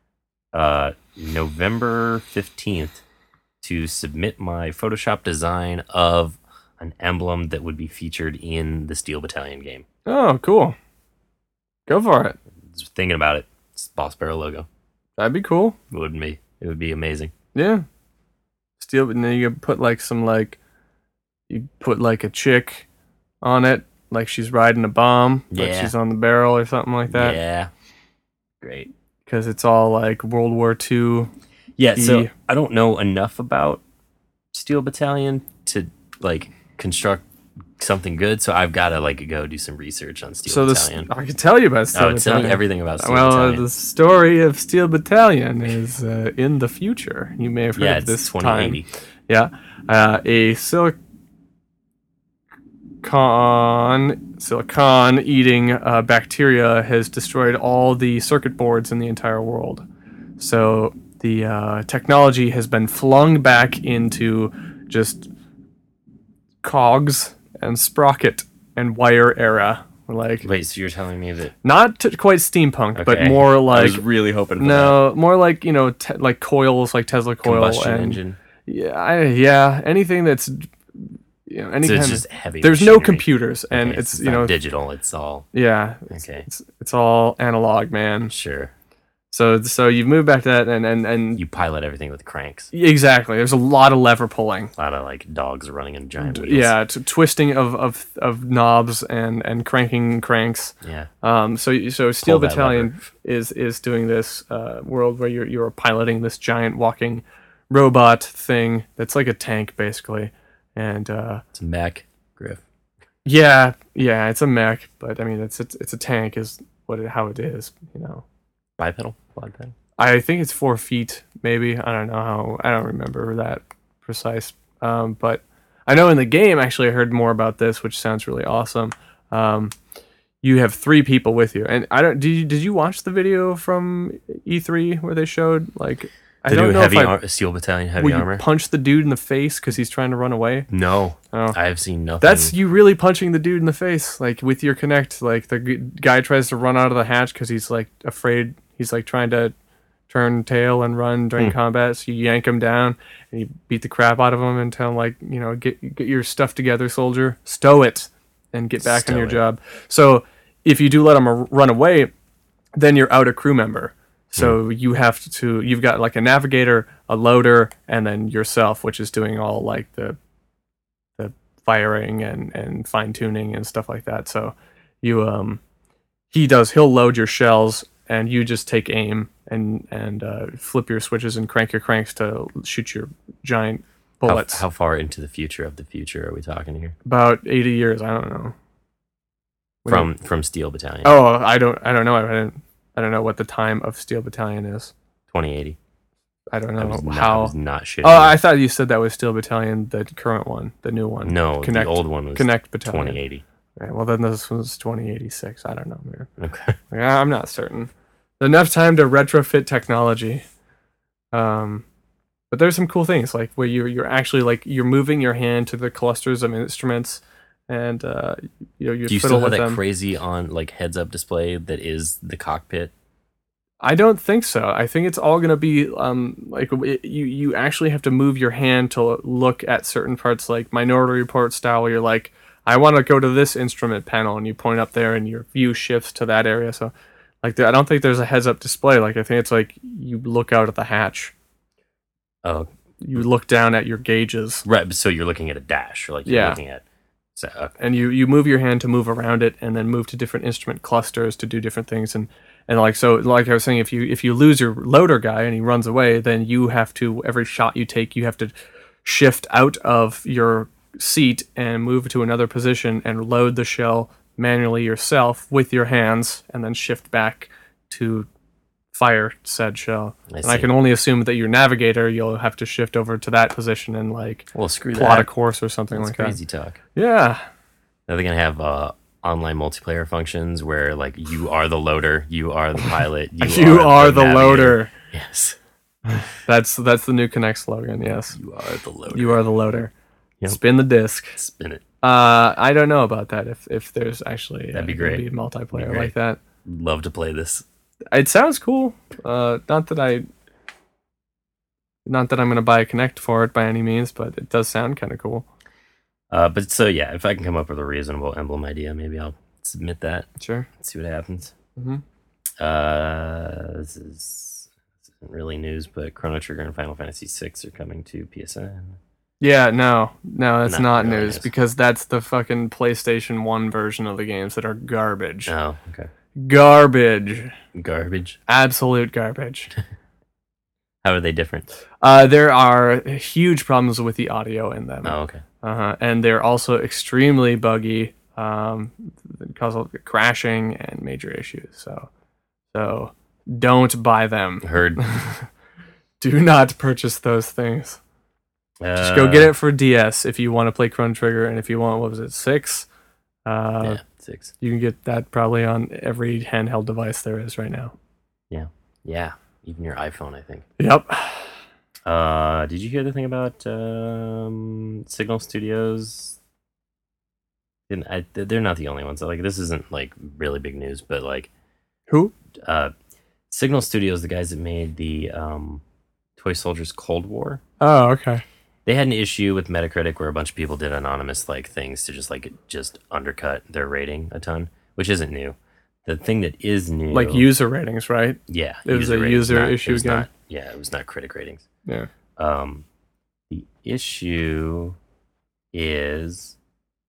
November 15th to submit my Photoshop design of an emblem that would be featured in the Steel Battalion game. Oh, cool. Go for it. Just thinking about it. It's Boss Barrel logo. That'd be cool. It wouldn't be. It would be amazing. Yeah. Steel, and then you put like you put like a chick on it, like she's riding a bomb, like Yeah. she's on the barrel or something like that. Yeah. Great. Because it's all like World War II. Yeah, so E. I don't know enough about Steel Battalion to like construct something good, so I've got to like go do some research on Steel So Battalion. I can tell you about Steel Oh, it's telling Battalion. everything about Steel Well, Battalion. the story of Steel Battalion is in the future. You may have heard Yeah, of it's this 2080. time. Yeah, a silicon eating bacteria has destroyed all the circuit boards in the entire world. So the technology has been flung back into just cogs and sprocket and wire era. Like Wait, so you're telling me that? not quite steampunk, but Okay. more I like was really hoping for no, more like like coils, like Tesla that. coil Combustion and engine. yeah, anything that's any So it's kind just of. heavy. There's no machinery. computers, and Okay, it's not you know digital. It's all yeah, okay. it's all analog, man. Sure. So you've moved back to that, and You pilot everything with cranks. exactly. There's a lot of lever pulling. A lot of like dogs running in giant wheels. Yeah, twisting of knobs and cranking cranks. Yeah. So Steel that Battalion is doing this world where you're piloting this giant walking robot thing that's like a tank basically, and It's a mech, Griff. yeah, it's a mech, but I mean it's a tank is how it is, you know. Bipedal? Quadpedal? I think it's 4 feet, maybe. I don't know how. I don't remember that precise. But I know in the game, actually, I heard more about this, which sounds really awesome. You have 3 people with you, and I don't. Did you watch the video from E3 where they showed like? I The don't new know heavy if I Steel Battalion heavy will you armor. punch the dude in the face because he's trying to run away. No, Oh. I've seen nothing. That's you really punching the dude in the face, like with your connect. Like the guy tries to run out of the hatch because he's like afraid. He's like trying to turn tail and run during combat. So you yank him down and you beat the crap out of him and tell him like, get your stuff together, soldier. Stow it and get back on your job. So if you do let him run away, then you're out a crew member. So you've got like a navigator, a loader, and then yourself, which is doing all like the firing and fine tuning and stuff like that. So he'll load your shells and you just take aim and flip your switches and crank your cranks to shoot your giant bullets. How far into the future of the future are we talking here? About 80 years, I don't know. From Steel Battalion. Oh, I don't know. I don't know what the time of Steel Battalion is. 2080. I don't know I was not shitting. Oh, I thought you said that was Steel Battalion, the current one, the new one. No, the old one was Connect Battalion. 2080. Right, well, then this was 2086. I don't know, man. Okay. Yeah, I'm not certain. Enough time to retrofit technology. But there's some cool things like where you're actually like you're moving your hand to the clusters of instruments, and you Do you fiddle still have with that them. crazy on like heads up display that is the cockpit? I don't think so. I think it's all gonna be you actually have to move your hand to look at certain parts, like Minority Report style, where you're like, I want to go to this instrument panel, and you point up there, and your view shifts to that area. So, like, I don't think there's a heads-up display. Like, I think it's like you look out at the hatch. Oh, You look down at your gauges. right. So you're looking at a dash, or like you're looking at. So, okay. And you move your hand to move around it, and then move to different instrument clusters to do different things. And like so, like I was saying, if you lose your loader guy and he runs away, then you have to every shot you take, you have to shift out of your seat and move to another position and load the shell manually yourself with your hands, and then shift back to fire said shell. I can only assume that your navigator, you'll have to shift over to that position and like Screw plot that. a course or something That's like crazy that. talk. Yeah. Are they gonna have online multiplayer functions where like you are the loader, you are the pilot, You are the loader. Yes, That's the new Connect slogan. Yes, you are the loader. you are the loader. Yep. Spin the disc. Spin it. I don't know about that. If there's actually That'd be great. Be multiplayer Great. like that. Love to play this. It sounds cool. Not that I'm gonna buy a Connect for it by any means, but it does sound kind of cool. But so yeah, if I can come up with a reasonable emblem idea, maybe I'll submit that. Sure. See what happens. Mm-hmm. This isn't really news, but Chrono Trigger and Final Fantasy VI are coming to PSN. Yeah, no, that's not really news because that's the fucking PlayStation 1 version of the games that are garbage. Oh, okay. Garbage. Garbage. Absolute garbage. How are they different? There are huge problems with the audio in them. Oh, okay. And they're also extremely buggy, cause of crashing and major issues. So don't buy them. Heard. Do not purchase those things. Just go get it for DS if you want to play Chrono Trigger, and if you want, what was it, 6? Yeah, 6. You can get that probably on every handheld device there is right now. Yeah. Even your iPhone, I think. Yep. Did you hear the thing about Signal Studios? They're not the only ones. Like, this isn't like really big news, but like, Who? Signal Studios, the guys that made the Toy Soldiers Cold War. Oh, okay. They had an issue with Metacritic where a bunch of people did anonymous like things to just undercut their rating a ton, which isn't new. The thing that is new, Like user ratings, right? yeah, It was a ratings, user not- issue it was again. not- yeah, it was not critic ratings. Yeah. The issue is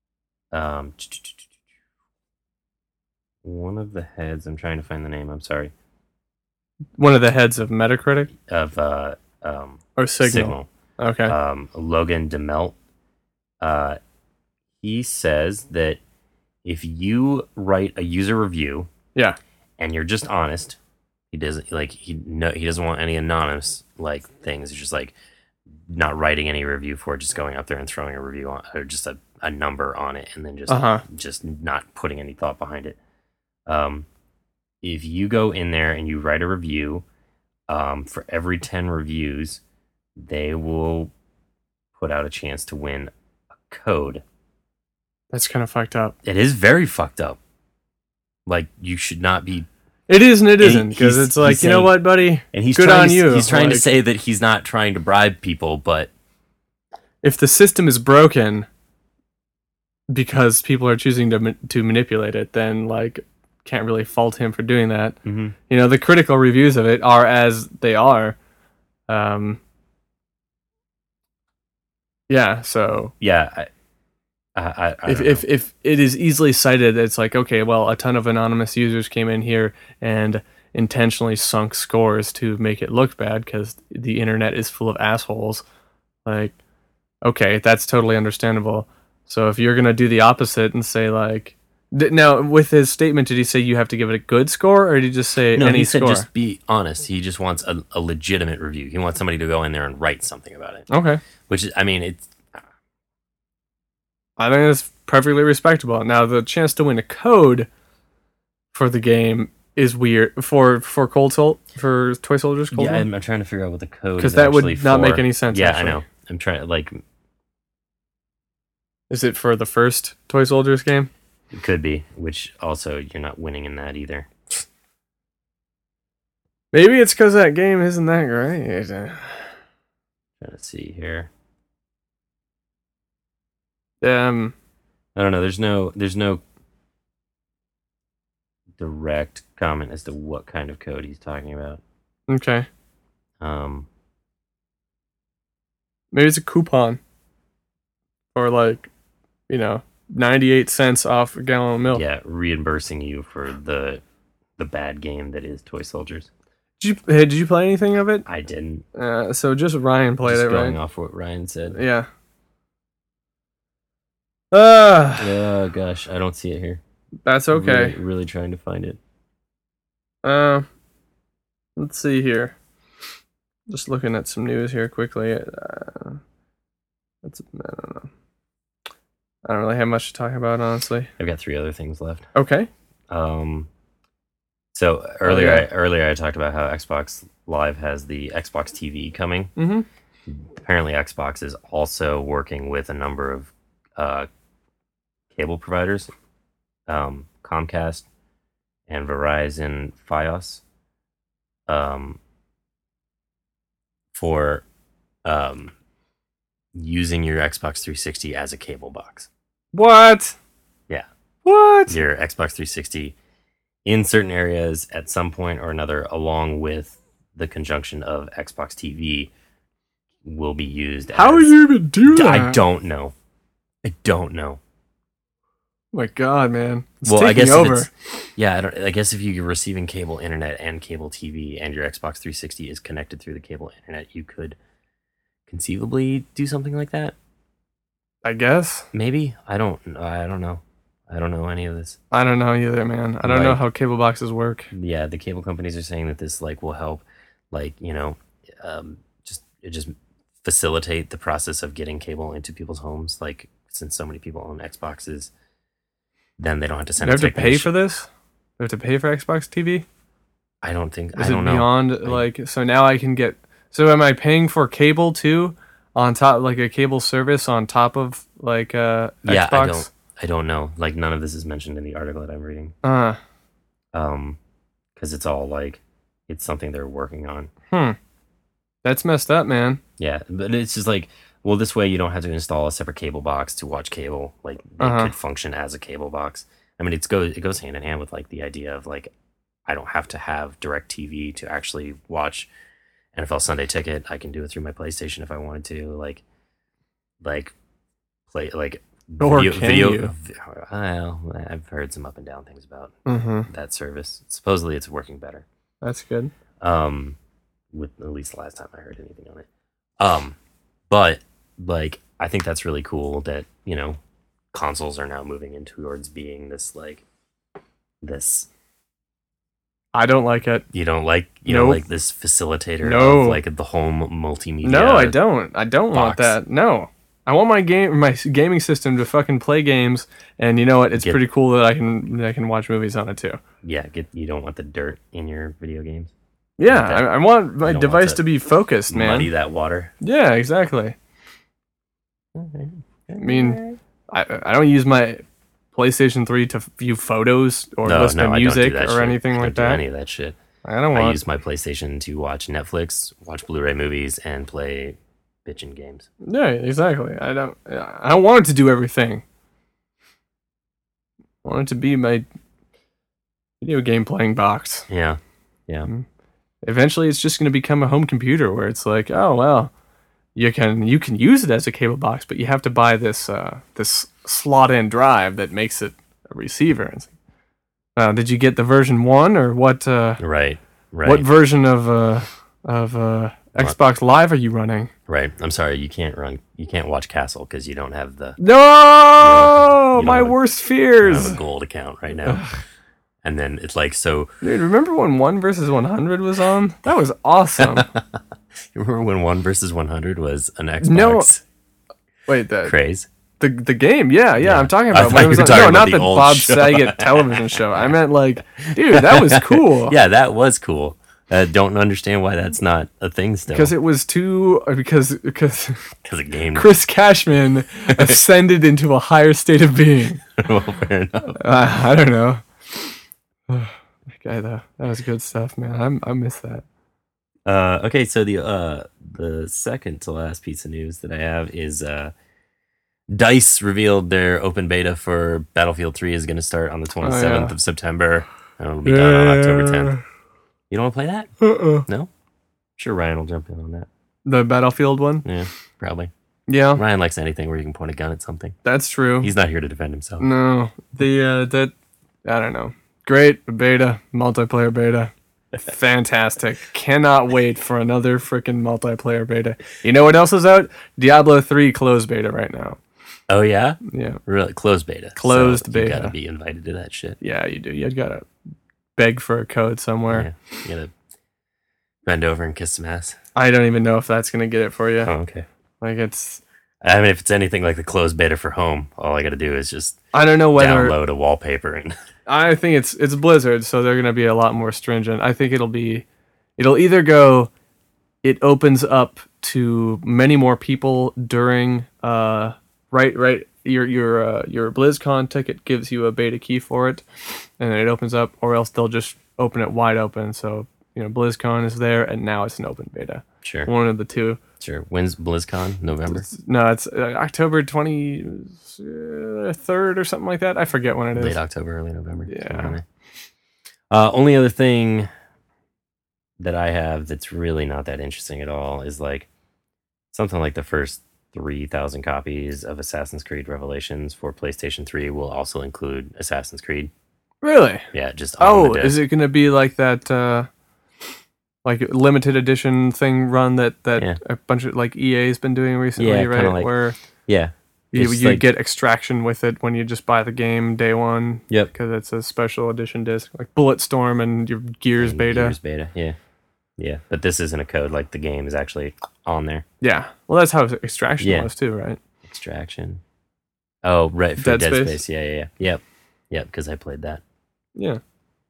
one of the heads. I'm trying to find the name. I'm sorry. One of the heads of Metacritic Of or Signal. Okay. Logan DeMelt. He says that if you write a user review, Yeah. and you're just honest, he doesn't want any anonymous like things. It's just like not writing any review for it, just going out there and throwing a review on, or just a number on it, and then just not putting any thought behind it. If you go in there and you write a review, For every 10 reviews, they will put out a chance to win a code. That's kind of fucked up. It is very fucked up. Like, you should not be. It is and it isn't, because it's like, you know what, buddy? And he's good on you. He's trying to say that he's not trying to bribe people, but if the system is broken because people are choosing to manipulate it, then like can't really fault him for doing that. Mm-hmm. You know, the critical reviews of it are as they are. Yeah. So yeah, if it is easily cited, it's like, okay, well, a ton of anonymous users came in here and intentionally sunk scores to make it look bad because the internet is full of assholes. Like, okay, that's totally understandable. So if you're gonna do the opposite and say like, now with his statement, did he say you have to give it a good score, or did he just say no? Any He said score? just be honest. He just wants a legitimate review. He wants somebody to go in there and write something about it. Okay, Which is, I mean, it's. I think that's perfectly respectable. Now the chance to win a code for the game is weird for Toy Soldiers. Cold Yeah, War? I'm trying to figure out what the code is. Because that would actually not for. make any sense. Yeah, actually. I know. I'm trying like. Is it for the first Toy Soldiers game? It could be, which also you're not winning in that either. Maybe it's because that game isn't that great. Trying to see here. I don't know. There's no direct comment as to what kind of code he's talking about. Okay. Um, Maybe it's a coupon. Or like, 98 cents off a gallon of milk. yeah, reimbursing you for the bad game that is Toy Soldiers. Did you play anything of it? I didn't. So just Ryan played Just it, going right? off what Ryan said. Yeah. Oh gosh, I don't see it here. That's okay. Really trying to find it. Let's see here. Just looking at some news here quickly. I don't know. I don't really have much to talk about, honestly. I've got 3 other things left. Okay. So earlier I talked about how Xbox Live has the Xbox TV coming. Mm-hmm. Apparently, Xbox is also working with a number of cable providers, Comcast and Verizon Fios, for using your Xbox 360 as a cable box. What? Yeah. What? Your Xbox 360 in certain areas at some point or another, along with the conjunction of Xbox TV, will be used. How would you even do that? I don't know. Oh my God, man! It's Well, I taking guess over. I guess if you're receiving cable internet and cable TV, and your Xbox 360 is connected through the cable internet, you could conceivably do something like that. I guess. Maybe. I don't know. I don't know any of this. I don't know either, man. I don't know how cable boxes work. Yeah, the cable companies are saying that this will help, just facilitate the process of getting cable into people's homes. Like, since so many people own Xboxes, then they don't have to send. They have to pay for this. They have to pay for Xbox TV. I don't think. Is I don't it know. beyond so now I can get? So am I paying for cable too, on top, like a cable service on top of Yeah, Xbox? I don't know. Like, none of this is mentioned in the article that I'm reading. Because it's all it's something they're working on. That's messed up, man. Yeah, but it's just this way you don't have to install a separate cable box to watch cable. Like, it could function as a cable box. I mean, it goes hand in hand with the idea of I don't have to have DirecTV to actually watch NFL Sunday Ticket. I can do it through my PlayStation if I wanted to. Play Or can you? Well, I've heard some up and down things about Mm-hmm. that service. Supposedly, it's working better. That's good. With at least the last time I heard anything on it. But I think that's really cool that consoles are now moving in towards being this. I don't like it. You don't like Nope. like this facilitator No. of the home multimedia. No, I don't. I don't want box. that. No. I want my gaming system to fucking play games, and you know what? It's pretty cool that I can watch movies on it too. Yeah, you don't want the dirt in your video games. Yeah, Like that. I want my You don't device want to be focused, man. Muddy that water. Yeah, exactly. I mean, I don't use my PlayStation 3 to view photos or listen to I don't music do that or shit. anything I like don't do that. any of that shit. I don't I want. use my PlayStation to watch Netflix, watch Blu-ray movies, and play bitchin' games. Yeah, exactly. I don't want it to do everything. I want it to be my video game playing box. Yeah. Eventually, it's just going to become a home computer where it's like, oh well, you can use it as a cable box, but you have to buy this this slot-in drive that makes it a receiver. It's like, did you get the version 1 or what? Right. What version of Xbox Live are you running? Right. I'm sorry, you can't watch Castle because you don't have the No, don't my have a- worst you fears. have a gold account right now. And then it's like, so Dude, remember when 1 versus 100 was on? That was awesome. you remember when 1 versus 100 was an Xbox No. Wait, craze? the game, yeah, I'm talking I about thought when it you was were on. talking No, about not the the old Bob show. Saget television show. I meant like, dude, that was cool. Yeah, that was cool. Don't understand why that's not a thing still. Because it was because Because of game. Chris Cashman ascended into a higher state of being. Well, fair enough. I don't know. That guy though, that was good stuff, man. I miss that. Okay, so the second to last piece of news that I have is DICE revealed their open beta for Battlefield 3 is going to start on the 27th of September, and it'll be done on October 10th. You don't want to play that? No? Sure, Ryan will jump in on that. The Battlefield one. Yeah, probably. Yeah, Ryan likes anything where you can point a gun at something. that's true. He's not here to defend himself. No, that I don't know. Great beta, multiplayer beta, fantastic. Cannot wait for another freaking multiplayer beta. You know what else is out? Diablo 3 closed beta right now. Oh, yeah? Yeah, Really? Closed beta. Closed So beta. You gotta be invited to that shit. yeah, you do. You gotta beg for a code somewhere. Yeah. You gotta bend over and kiss some ass. I don't even know if that's gonna get it for you. Oh, okay. Like it's. I mean, if it's anything like the closed beta for home, all I gotta do is just I don't know whether. download a wallpaper and I think it's Blizzard, so they're gonna be a lot more stringent. I think it'll either go. It opens up to many more people during right. Your BlizzCon ticket gives you a beta key for it, and then it opens up, or else they'll just open it wide open. So BlizzCon is there, and now it's an open beta. sure. One of the two. Sure. When's BlizzCon? November? No, it's October 23rd or something like that. I forget when it is. Late October, early November. Yeah. somewhere in there. Only other thing that I have that's really not that interesting at all is like something like the first 3,000 copies of Assassin's Creed Revelations for PlayStation 3 will also include Assassin's Creed. Really? Yeah, just on Oh, the disc. is it going to be like that, like limited edition thing run that Yeah. a bunch of like EA's been doing recently, Yeah, right? kinda like- Where Yeah. you It's you like- get extraction with it when you just buy the game day one. Yep. Because it's a special edition disc, like Bulletstorm and your Gears And beta. Gears beta, yeah. Yeah, but this isn't a code. Like the game is actually on there. Yeah. Well, that's how extraction Yeah. was too, right? Extraction. Oh, right. For Dead Dead, Space? Space. Yeah. Yep, because I played that. Yeah.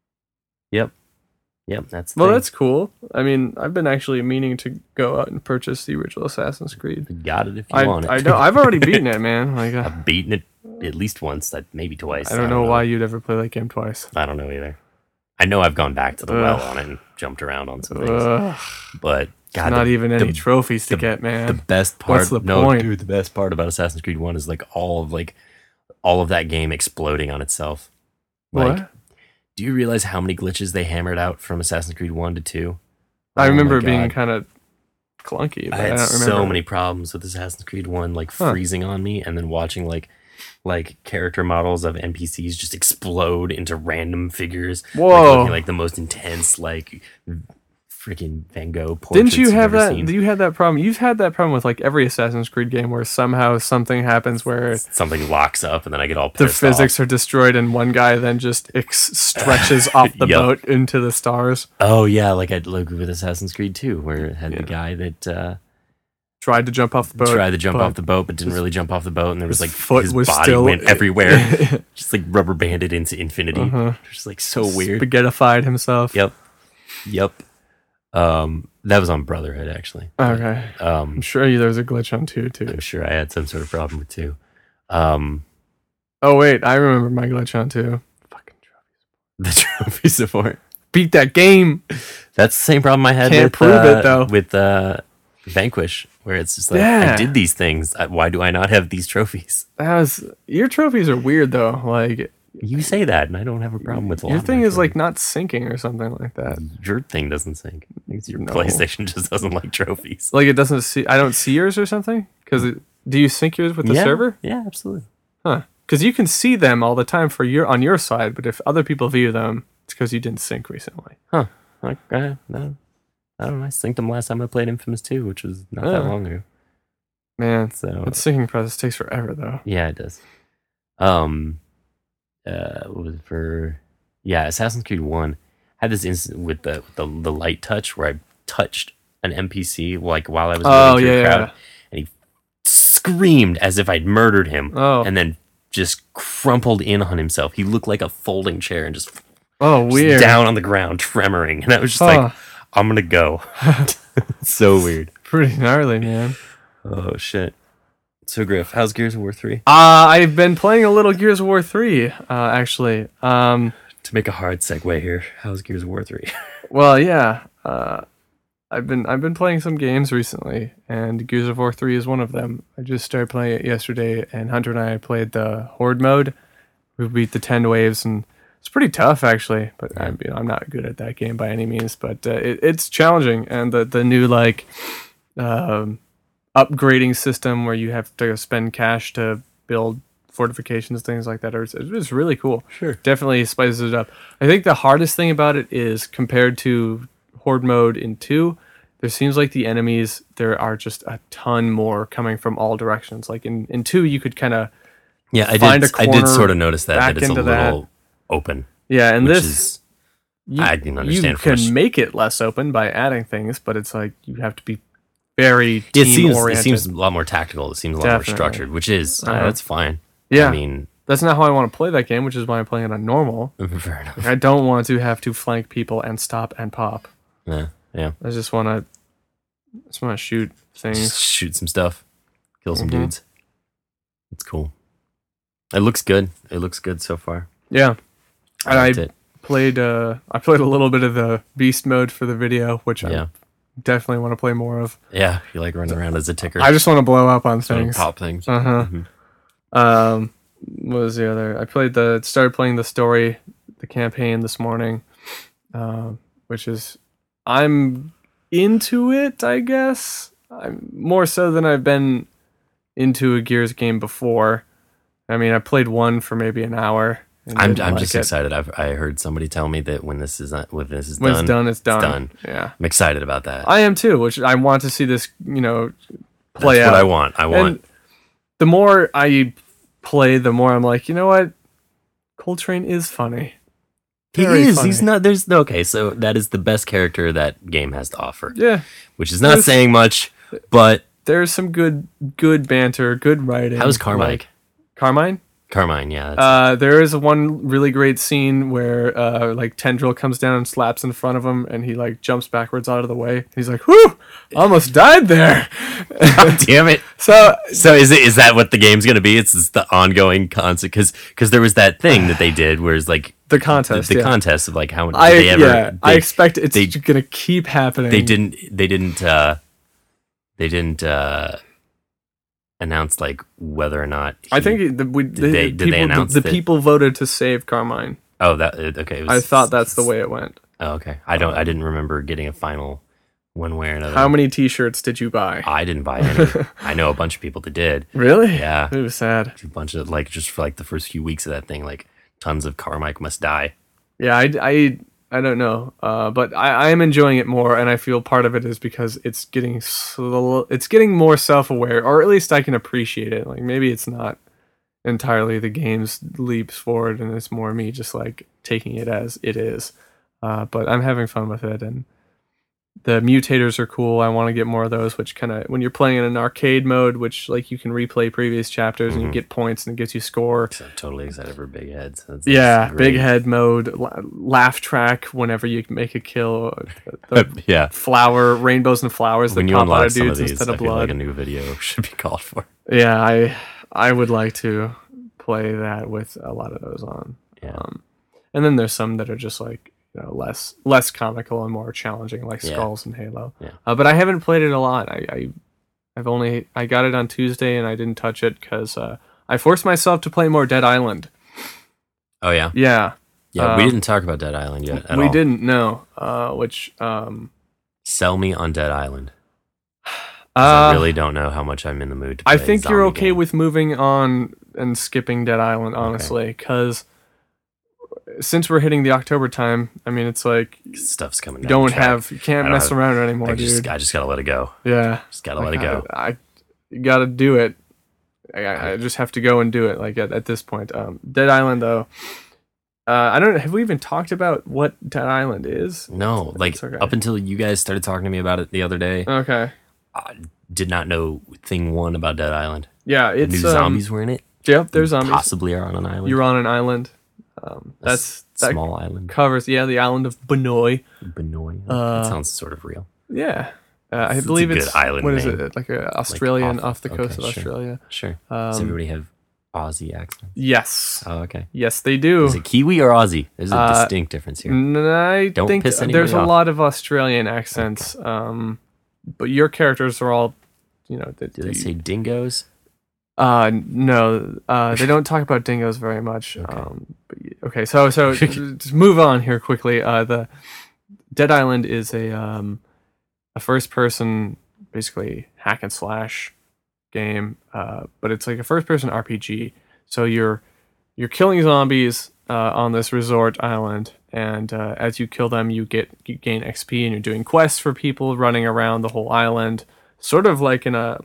Yep, that's the Well, thing. that's cool. I mean, I've been actually meaning to go out and purchase the original Assassin's Creed. You got it if you want it. I know. I've already beaten it, man. Like, I've beaten it at least once, maybe twice. I don't know why you'd ever play that game twice. I don't know either. I know I've gone back to the well Ugh. on it and jumped around on some things, Ugh, but God, not even any the- trophies to get, the man. best part. What's the no, point? dude, the best part about Assassin's Creed 1 is like all of that game exploding on itself. Like, What? do you realize how many glitches they hammered out from Assassin's Creed 1 to 2? I Oh remember my it being God. kind of clunky, but I I, had don't remember. so many problems with Assassin's Creed 1, like Huh. freezing on me, and then watching like character models of NPCs just explode into random figures. Whoa. Like, looking like the most intense, like freaking Van Gogh portraits Didn't you you've have ever that? seen. You had that problem. You've had that problem with like every Assassin's Creed game where somehow something happens where Something locks up, and then I get all the pissed physics off. are destroyed and one guy then just stretches off the Yup. boat into the stars. Oh yeah, like I looked with Assassin's Creed 2, where it had Yeah. the guy that Tried to jump off the boat. tried to jump but off the boat, but didn't really jump off the boat, and there was his like foot his was body still went everywhere, just like rubber banded into infinity. Uh-huh. Just like so weird. Spaghettified himself. Yep. That was on Brotherhood, actually. Okay. I'm sure there's a glitch on 2 too. I'm sure I had some sort of problem with 2. Oh wait, I remember my glitch on 2. Fucking The trophy support. beat that game. That's the same problem I had Can't with prove it, though. with Vanquish, where it's just like Yeah. I did these things. Why do I not have these trophies? Your trophies are weird though. Like You say that, and I don't have a problem with a lot your of thing my is like trophies. not syncing or something like that. Your thing doesn't sync. I think it's your No. PlayStation just doesn't like trophies. Like it doesn't see. I don't see yours or something. Because do you sync yours with the yeah, server? Yeah, absolutely. Huh? Because you can see them all the time on your side, but if other people view them, it's because you didn't sync recently. Huh? Like, no, I don't know. I synced them last time I played Infamous 2, which was not that long ago. Man, So that syncing process takes forever though. yeah, it does. What was it for? Yeah, Assassin's Creed 1 had this incident with the light touch where I touched an NPC like while I was moving through a crowd, and he screamed as if I'd murdered him, Oh. and then just crumpled in on himself. He looked like a folding chair and just Weird. down on the ground, tremoring, and I was just like, I'm gonna go. So weird. Pretty gnarly, man. Oh shit. So Griff, how's Gears of War 3? I've been playing a little Gears of War 3, actually. To make a hard segue here, how's Gears of War 3? Well, yeah. I've been playing some games recently, and Gears of War 3 is one of them. I just started playing it yesterday, and Hunter and I played the Horde mode. We beat the 10 waves, and it's pretty tough, actually. But I'm not good at that game by any means. But it's challenging, and the new upgrading system where you have to spend cash to build fortifications, things like that, it's really cool. Sure. Definitely spices it up. I think the hardest thing about it is compared to Horde mode in 2, there seems like the enemies, there are just a ton more coming from all directions. Like in 2, you could kind of I find did. a I did corner sort of notice that back it's a into little open. yeah, and which this is you, I didn't understand you from can make it less open by adding things, but it's like you have to be very team it oriented. seems a lot more tactical. It seems a lot Definitely. more structured, which is that's fine. Yeah, I mean, that's not how I want to play that game, which is why I'm playing it on normal. fair enough. I don't want to have to flank people and stop and pop. Yeah. I just want to shoot things. Just shoot some stuff, kill some Mhm. dudes. It's cool. It looks good. It looks good so far. Yeah, and I liked it. played a little bit of the beast mode for the video, which I definitely want to play more of. Yeah, you like running around as a ticker. I just want to blow up on Just wanna things. pop things. Uh-huh. Mhm. What was the other? I started playing the story, the campaign this morning, which is I'm into it, I guess. I'm more so than I've been into a Gears game before. I mean, I played one for maybe an hour. and I'm didn't just like it. excited. I heard somebody tell me that when this is done, When it's done, it's done. done. Yeah, I'm excited about that. I am too. Which I want to see this, play That's out. what I want. I want. And the more I play, the more I'm like, you know what? Coltrane is funny. He Very is. funny. He's not. There's okay. So that is the best character that game has to offer. Yeah, Which is not There's- saying much, but there's some good banter, good writing. how's Carmine? Carmine? Carmine, yeah. That's There is one really great scene where Tendril comes down and slaps in front of him, and he jumps backwards out of the way. He's like, "Whew, almost died there." God damn it. So So is that what the game's gonna be? It's just the ongoing concept because there was that thing that they did where it's like the contest, the yeah. contest of like how did they ever I expect it's they- gonna keep happening. they didn't announce like whether or not I he- think did they announce the that- people voted to save Carmine. oh that okay it was, I thought that's the way it went. oh, okay I didn't remember getting a final one way or another. How many T-shirts did you buy? I didn't buy any. I know a bunch of people that did. Really? Yeah, It was sad. a bunch of just for the first few weeks of that thing, like tons of Carmine must die. Yeah, I don't know, but I am enjoying it more, and I feel part of it is because it's getting more self-aware, or at least I can appreciate it. Like maybe it's not entirely the game's leaps forward, and it's more me just taking it as it is. But I'm having fun with it, and The mutators are cool. I want to get more of those, which kind of, when you're playing in an arcade mode, which like you can replay previous chapters and you get points and it gives you score. So I'm totally excited for big heads. Yeah, big head mode, laugh track whenever you make a kill. The flower, rainbows and flowers when that you pop out unlock of some of dudes these, instead I of feel blood. like a new video should be called for. Yeah, I would like to play that with a lot of those on. Yeah. And then there's some that are just like, you know, less comical and more challenging, like Yeah. Skulls and Halo. Yeah. But I haven't played it a lot. I got it on Tuesday and I didn't touch it because I forced myself to play more Dead Island. Oh yeah. Yeah. Yeah, we didn't talk about Dead Island yet at all. We didn't know. Which Sell me on Dead Island. I really don't know how much I'm in the mood to play I think a you're zombie okay game. with moving on and skipping Dead Island, honestly, because since we're hitting the October time, I mean, it's like Stuff's coming you down don't the track. have, you can't mess around anymore, dude. I just gotta let it go. Yeah, Just gotta let it go. You gotta do it. I just have to go and do it. Like at this point, Dead Island though. I don't know. Have we even talked about what Dead Island is? No, like okay. up until you guys started talking to me about it the other day, Okay. I did not know thing one about Dead Island. Yeah, it's New zombies were in it. Yep, there's zombies. Possibly are on an island. You're on an island. That's that small island. covers the island of Benoy. Benoy. That sounds sort of real. Yeah. I It's believe a good it's island what is name. it? Like a Australian, Like off the coast of sure. Australia. Sure. Does everybody have Aussie accents? Yes. Oh, okay. Yes, they do. Is it Kiwi or Aussie? There's a distinct difference here. I Don't think piss anybody there's a off. lot of Australian accents. But your characters are all, you know. Do they say dingoes? No. They don't talk about dingoes very much. Okay. So just move on here quickly. The Dead Island is a first-person, basically hack and slash game, but it's like a first-person RPG. So you're killing zombies on this resort island, and as you kill them, you gain XP, and you're doing quests for people running around the whole island, sort of like in a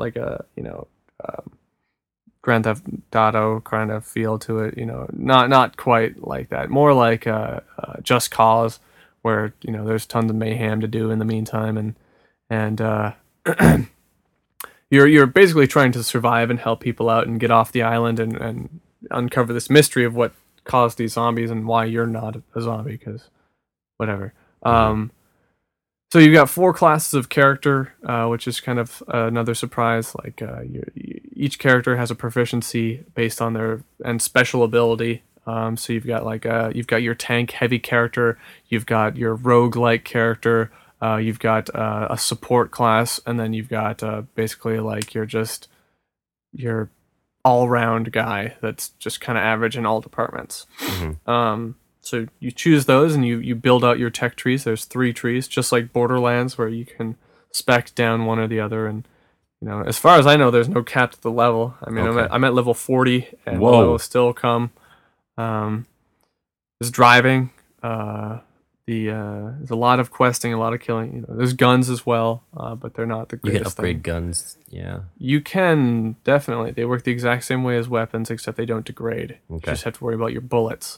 Grand Theft Auto kind of feel to it. You know, not quite like that. More like Just Cause, where you know there's tons of mayhem to do in the meantime, and you're basically trying to survive and help people out and get off the island and uncover this mystery of what caused these zombies and why you're not a zombie, because whatever. So you've got 4 classes of character, which is kind of another surprise. Like each character has a proficiency based on their and special ability. So you've got your tank heavy character, you've got your roguelike character, you've got a support class, and then you've got basically like your all-round guy that's just kind of average in all departments. So you choose those and you build out your tech trees. There's 3 trees, just like Borderlands, where you can spec down one or the other. And you know, as far as I know, there's no cap to the level. I mean, I'm at level 40, and the level still come. There's driving. There's a lot of questing, a lot of killing. You know, there's guns as well, but they're not the You greatest can upgrade thing. guns. Yeah. You can definitely. They work the exact same way as weapons, except they don't degrade. You Okay. just have to worry about your bullets.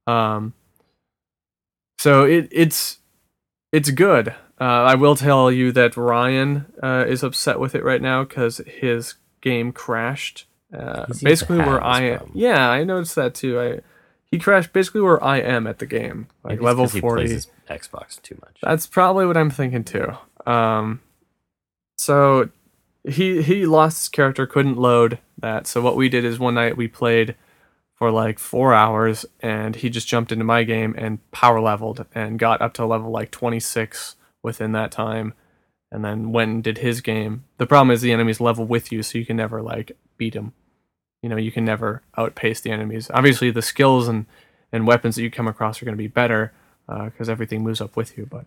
So it's good. I will tell you that Ryan is upset with it right now because his game crashed. seems Basically, to have where this I am. problem. Yeah, I noticed that too. He crashed basically where I am at the game, like Maybe it's level 'cause he 40. plays his Xbox too much. That's probably what I'm thinking too. So he lost his character, couldn't load that. So what we did is one night we played for like 4 hours, and he just jumped into my game and power leveled and got up to level like 26 within that time, and then went and did his game. The problem is the enemies level with you, so you can never like beat them. You know, you can never outpace the enemies. Obviously, the skills and weapons that you come across are going to be better because everything moves up with you. But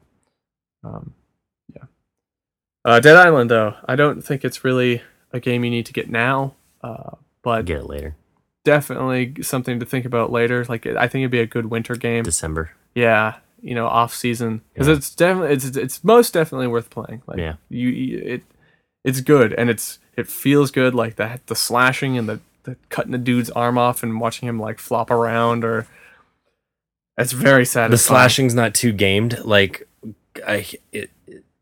yeah, Dead Island though, I don't think it's really a game you need to get now, but Get it later. definitely something to think about later. Like I think it'd be a good winter game. December. Yeah, you know, off season, because Yeah. it's definitely it's most definitely worth playing. Like Yeah. it's good, and it feels good. Like the slashing and the cutting the dude's arm off and watching him like flop around, or it's very satisfying. The slashing's not too gamed. Like,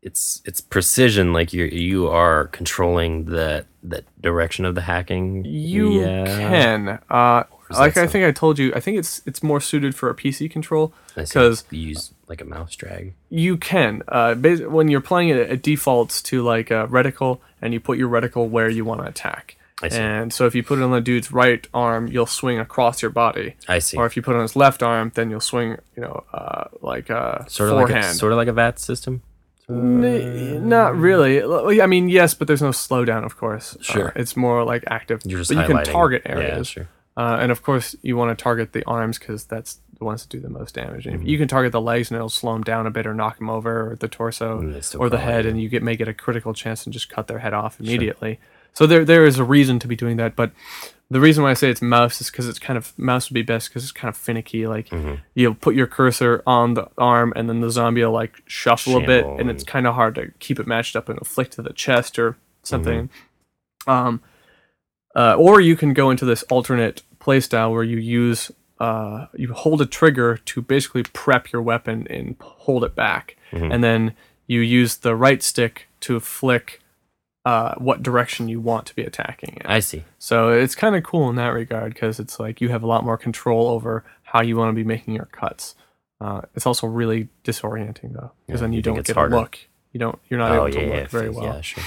it's precision. Like you are controlling that direction of the hacking. You can. is Like that I so? think I told you, I think it's more suited for a PC control I see. because You use like a mouse drag. you can. When you're playing it defaults to like a reticle, and you put your reticle where you want to attack. I see. And so if you put it on the dude's right arm, you'll swing across your body. I see. Or if you put it on his left arm, then you'll swing, like Sort forehand. like a VAT system. Not really. I mean, yes, but there's no slowdown, of course. Sure. It's more like active. You're just but you can highlighting. target Yeah, areas. sure. And of course, you want to target the arms because that's the ones that do the most damage. And Mm-hmm. if you can target the legs and it'll slow them down a bit or knock them over, or the torso And they still or the crawl, head, yeah. and you may get a critical chance and just cut their head off immediately. So there is a reason to be doing that. But the reason why I say it's mouse is because it's kind of mouse would be best because it's kind of finicky. Like Mm-hmm. you'll put your cursor on the arm and then the zombie will like shuffle a bit, Shamble and it's and- kind of hard to keep it matched up and it'll flick to the chest or something. Mm-hmm. Or you can go into this alternate playstyle where you use you hold a trigger to basically prep your weapon and hold it back, and then you use the right stick to flick what direction you want to be attacking in. I see. So it's kind of cool in that regard because it's like you have a lot more control over how you want to be making your cuts. It's also really disorienting though, because then you think don't it's get harder? a look. You're not able to look very well. Yeah, sure.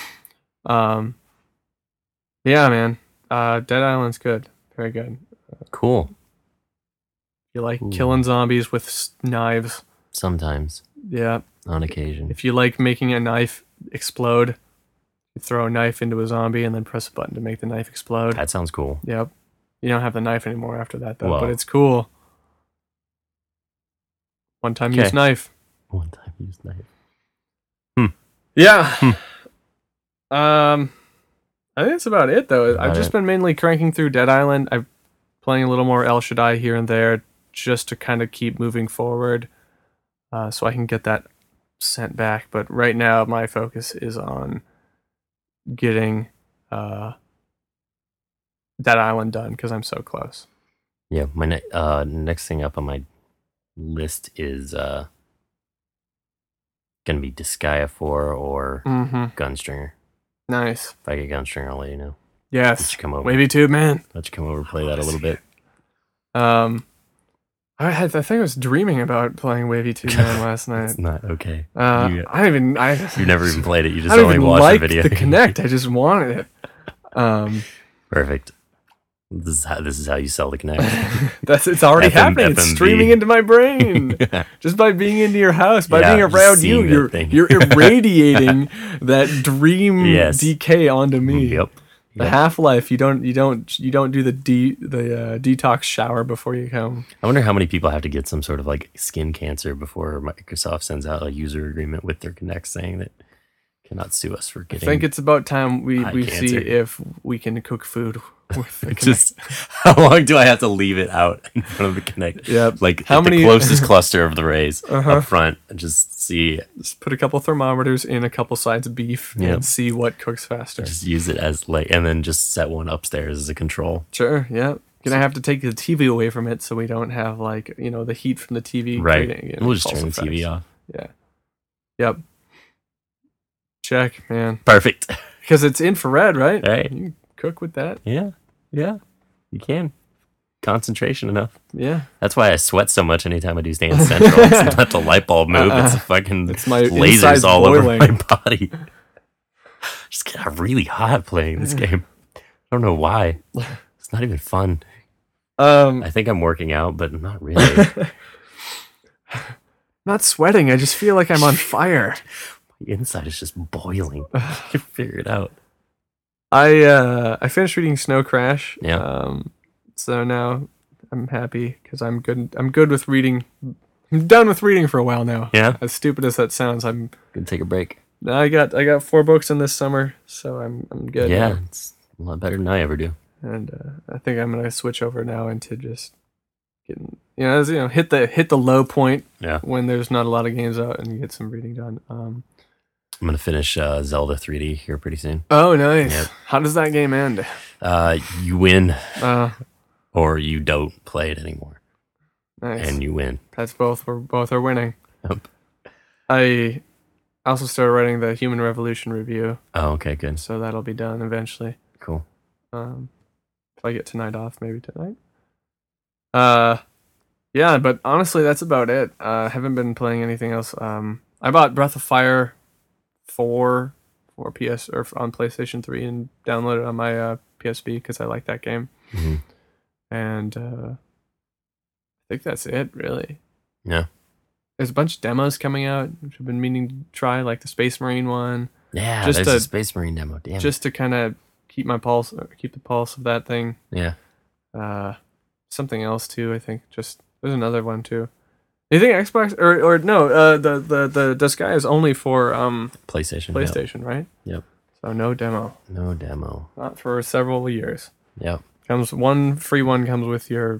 Yeah, man. Dead Island's good. Very good. Cool. You like killing zombies with knives. Sometimes, Yeah. on occasion. If you like making a knife explode, you throw a knife into a zombie and then press a button to make the knife explode. That sounds cool. Yep. You don't have the knife anymore after that, though, Well. but it's cool. One-time use Okay. knife. One time used knife. Yeah. I think that's about it, though. I've About just it. been mainly cranking through Dead Island. I'm playing a little more El Shaddai here and there just to kind of keep moving forward so I can get that sent back. But right now, my focus is on getting Dead Island done because I'm so close. Yeah, my next thing up on my list is gonna be Disgaea 4 or Mm-hmm. Gunstringer. Nice. If I get Gunstringer, I'll let you know. Yes. Let you come over. Wavy Tube, man. Let you come over, play that a little bit. I think I was dreaming about playing Wavy Tube Man last night. It's not okay. I You never even played it. You just I don't only even watched like the video. the Kinect. I just wanted it. Perfect. This is how you sell the Kinect. It's already happening. It's FMV. streaming into my brain just by being into your house, by Yeah, being just around seeing you. that thing. You're irradiating that dream Yes. decay onto me. Yep. The Half-Life. You don't do the detox shower before you come. I wonder how many people have to get some sort of like skin cancer before Microsoft sends out a user agreement with their Kinect saying that cannot sue us for I getting. think it's about time we see cancer. if we can cook food with the Kinect. just how long do I have to leave it out in front of the Kinect? Yep. Like How at the many- closest cluster of the rays Uh-huh. up front, and just see, Just put a couple thermometers in a couple sides of beef Yep. and see what cooks faster. just use it as like, and then just set one upstairs as a control. Sure, yeah. Gonna have to take the TV away from it so we don't have like the heat from the TV. Right. creating, We'll just false turn the TV effects. off. Yeah. Yep. Check, man. Perfect. Because it's infrared, right? Right. You can cook with that. Yeah. Yeah. You can. Concentration enough. Yeah. That's why I sweat so much anytime I do Dance Central. It's not the light bulb move. It's fucking It's my lasers insides all boiling. over my body. Just get really hot playing this game. I don't know why. It's not even fun. I think I'm working out, but not really. Not sweating. I just feel like I'm on fire. My inside is just boiling. I can figure it out. I finished reading Snow Crash. Yeah. So now I'm happy because I'm good. I'm good with reading. I'm done with reading for a while now. Yeah. As stupid as that sounds, I'm. Gonna take a break. I got 4 books in this summer, so I'm good. Yeah, now. it's a lot better than I ever do. And I think I'm gonna switch over now into just getting hit the low point Yeah. when there's not a lot of games out and get some reading done. I'm gonna finish Zelda 3D here pretty soon. Oh, nice. Yep. How does that game end? You win Uh, or you don't play it anymore, nice. and you win. That's both. Both are winning. Yep. I I also started writing the Human Revolution review, Oh, okay, good. so that'll be done eventually. Cool. If I get tonight off, maybe tonight. Yeah, but honestly, that's about it. I haven't been playing anything else. I bought Breath of Fire 4 for PS or on PlayStation 3 and downloaded it on my PSP because I like that game. Mhm. And I think that's it, really. Yeah. There's a bunch of demos coming out, which I've been meaning to try, like the Space Marine one, Yeah, Just there's a- a Space Marine demo. Damn. just to kind of keep the pulse of that thing. Yeah. Something else too, I think. Just there's another one too. You think Xbox or no? The Disguise is only for PlayStation. PlayStation, right? Yep. So no demo, No demo. not for several years. Yep. Comes one free one comes with your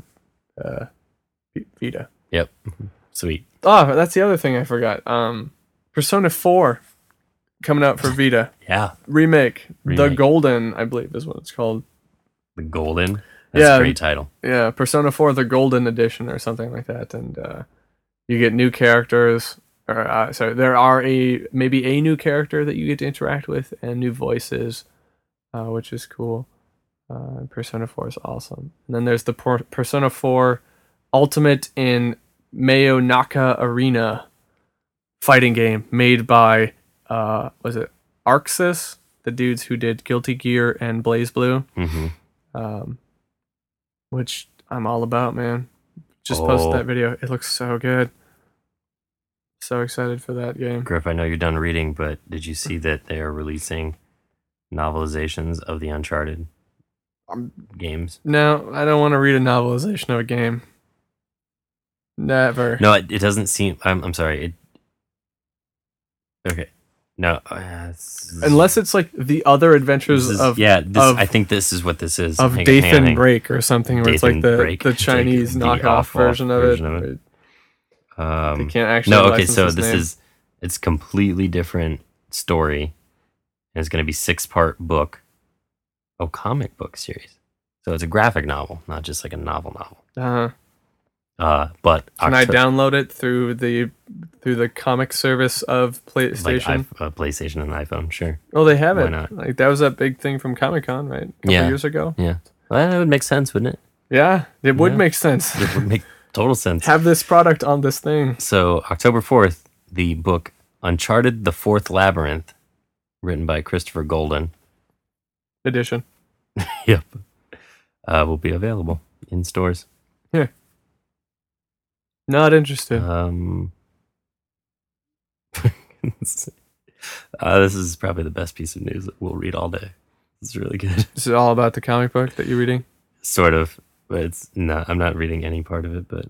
Vita. Yep. Sweet. Oh, that's the other thing I forgot. Persona 4 coming out for Vita Yeah. remake. The Remake. Golden, I believe, is what it's called. The Golden. That's Yeah. a great title. Yeah, Persona 4 the Golden Edition or something like that, and you get new characters. Or sorry, there are maybe a new character that you get to interact with and new voices, which is cool. Persona 4 is awesome. And then there's the Persona 4 Ultimate in Mayonaka Arena fighting game made by was it Arxis, the dudes who did Guilty Gear and Blaze Blue, Mm-hmm. which I'm all about, man. Just posted that video. It looks so good. So excited for that game. Griff, I know you're done reading, but did you see that they are releasing novelizations of the Uncharted games? No, I don't want to read a novelization of a game. Never. No, it doesn't seem. I'm sorry. Okay. No. Unless it's like the other adventures of I think this is what this is. of Hang on, Dathan Break or something, where it's like Dathan Break. the It's like Chinese the knockoff off-off version of it. version of it. They can't actually. No, okay, license so his this name. it's completely different story. And it's going to be 6-part book. Oh, comic book series. So it's a graphic novel, not just like a novel. But Can I download it through the comic service of PlayStation? like PlayStation and iPhone, sure. Oh, they have Why it. not? Like that was that big thing from Comic Con, right? A couple Yeah. years ago. Yeah. Well, that would make sense, wouldn't it? Yeah, it would Yeah. make sense. It would make total sense. Have this product on this thing. So October 4th, the book Uncharted: The Fourth Labyrinth, written by Christopher Golden, Edition. yep, will be available in stores. Not interested. This is probably the best piece of news that we'll read all day. It's really good. This is all about the comic book that you're reading. Sort of, but it's not. I'm not reading any part of it, but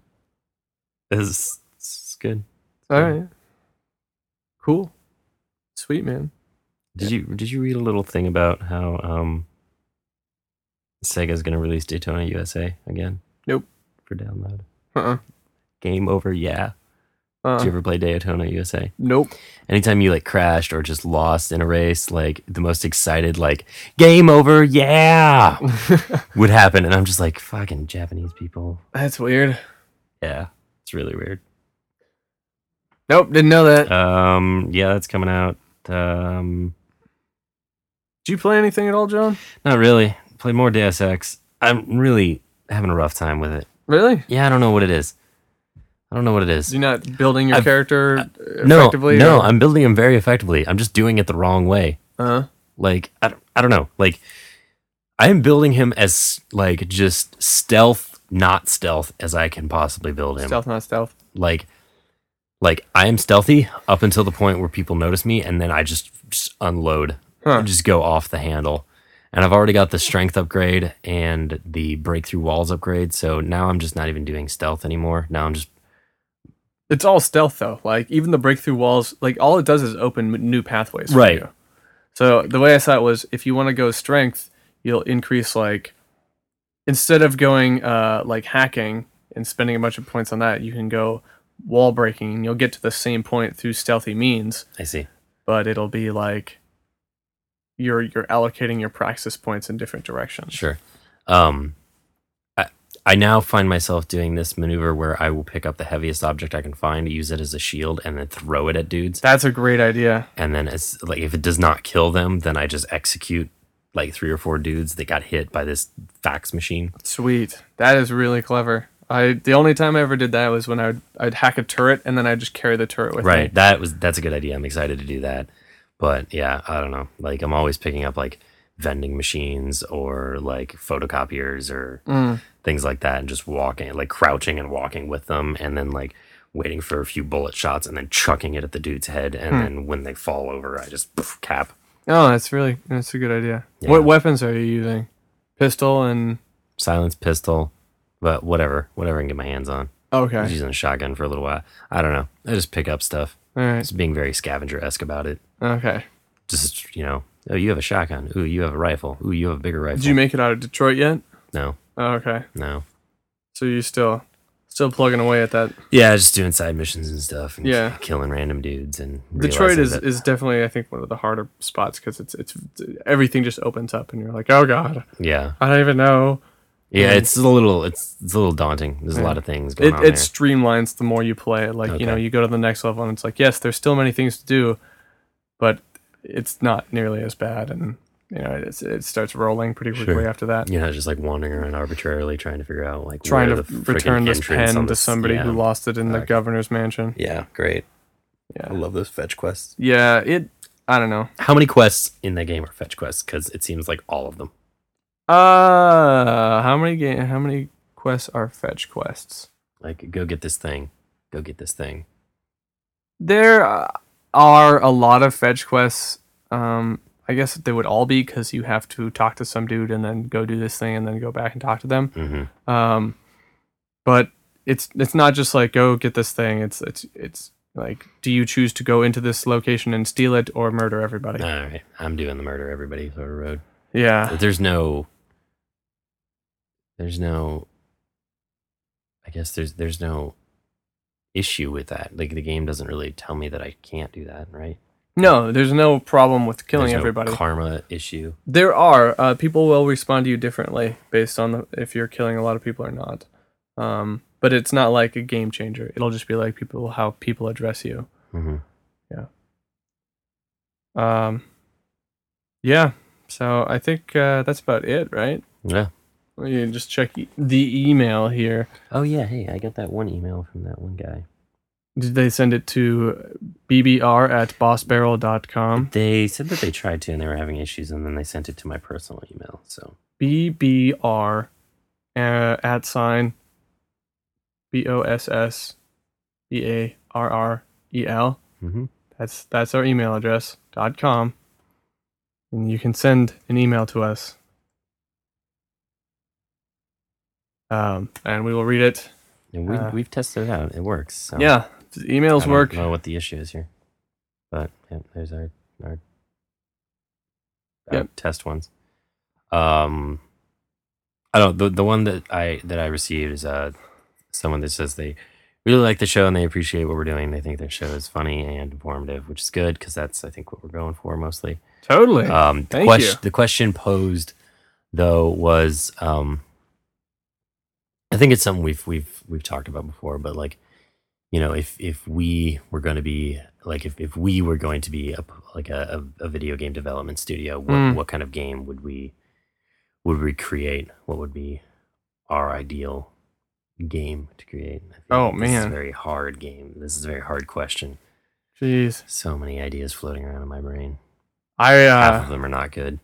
it's good. All right. Cool. Sweet, man. Did you read a little thing about how Sega's going to release Daytona USA again? Nope. For download. Uh-uh. Game over, yeah. Did you ever play Daytona USA? Nope. Anytime you like crashed or just lost in a race, like the most excited, like game over, yeah, would happen, and I'm just like, fucking Japanese people. That's weird. Yeah, it's really weird. Nope, didn't know that. Yeah, that's coming out. Did you play anything at all, John? Not really. Play more Deus Ex. I'm really having a rough time with it. Really? Yeah, I don't know what it is. You're not building your character No, effectively? I'm building him very effectively. I'm just doing it the wrong way. Uh-huh. Like, I don't know. Like, I am building him as, like, just stealth, not stealth, as I can possibly build him. Stealth, not stealth. Like I am stealthy up until the point where people notice me, and then I just unload. Huh. Just go off the handle. And I've already got the strength upgrade and the breakthrough walls upgrade, so now I'm just not even doing stealth anymore. Now I'm just... It's all stealth, though. Like, even the breakthrough walls, like, all it does is open new pathways for Right. you. So, the way I saw it was, if you want to go strength, you'll increase, like, instead of going, like, hacking and spending a bunch of points on that, you can go wall breaking, and you'll get to the same point through stealthy means, I see. but it'll be, like, you're allocating your praxis points in different directions. Sure. I now find myself doing this maneuver where I will pick up the heaviest object I can find, use it as a shield, and then throw it at dudes. That's a great idea. And then it's like if it does not kill them, then I just execute like 3 or 4 dudes that got hit by this fax machine. Sweet. That is really clever. The only time I ever did that was when I'd hack a turret and then I'd just carry the turret with me. Right. That's a good idea. I'm excited to do that. But yeah, I don't know. Like I'm always picking up like vending machines or like photocopiers or things like that and just walking, like crouching and walking with them and then like waiting for a few bullet shots and then chucking it at the dude's head. And then when they fall over, I just cap. Oh, that's a good idea. Yeah. What weapons are you using? Pistol and... Silence pistol, but whatever I can get my hands on. I was Okay. using a shotgun for a little while. I don't know. I just pick up stuff. All right. Just being very scavenger-esque about it. Okay. Just, oh, you have a shotgun. Ooh, you have a rifle. Ooh, you have a bigger rifle. Did you make it out of Detroit yet? No, Oh, okay. no. So you still plugging away at that. Yeah, just doing side missions and stuff. And Yeah. killing random dudes and Detroit realizing that- is definitely, I think, one of the harder spots because it's everything just opens up and you're like, oh god, Yeah, I don't even know. yeah. Mm. It's a little daunting. There's a lot of things going It on there. streamlines the more you play. Like Okay. you go to the next level and it's like, yes, there's still many things to do, but it's not nearly as bad, and it starts rolling pretty quickly Sure. after that. Just like wandering around arbitrarily trying to figure out like Trying where to the frickin' return this entrance pen on to this- somebody who yeah. lost it in the Fuck. governor's mansion. Yeah, great. Yeah. I love those fetch quests. Yeah, I don't know. How many quests in that game are fetch quests? Because it seems like all of them. How many quests are fetch quests? Like, go get this thing. Go get this thing. There are a lot of fetch quests. I guess they would all be because you have to talk to some dude and then go do this thing and then go back and talk to them. Mm-hmm. But it's not just like go get this thing. It's like, do you choose to go into this location and steal it or murder everybody? All right. I'm doing the murder everybody sort of road. Yeah. But there's no I guess there's no issue with that. Like the game doesn't really tell me that I can't do that, right? No, there's no problem with killing There's no everybody. karma issue. There are people will respond to you differently based on if you're killing a lot of people or not. But it's not like a game changer. It'll just be like how people address you. Mm-hmm. Yeah. So I think that's about it, right? Yeah. You just check the email here. Oh yeah. Hey, I got that one email from that one guy. Did they send it to bbr@bossbarrel.com? They said that they tried to and they were having issues, and then they sent it to my personal email. So BBR at sign BOSSBARREL. mm-hmm. That's our email address .com, and you can send an email to us, and we will read it. And we've tested it out. It works. So Yeah, emails I work. don't know what the issue is here, but yeah, there's our Yep. test ones. I don't. The one that I received is someone that says they really like the show and they appreciate what we're doing. They think their show is funny and informative, which is good because that's I think what we're going for mostly. Totally. Thank you. The question posed though was I think it's something we've talked about before, but like, if we were going to be like if we were going to be a video game development studio, what kind of game would we create? What would be our ideal game to create? I think Oh, this is man. a very hard game. This is a very hard question. Jeez. So many ideas floating around in my brain. I Half of them are not good.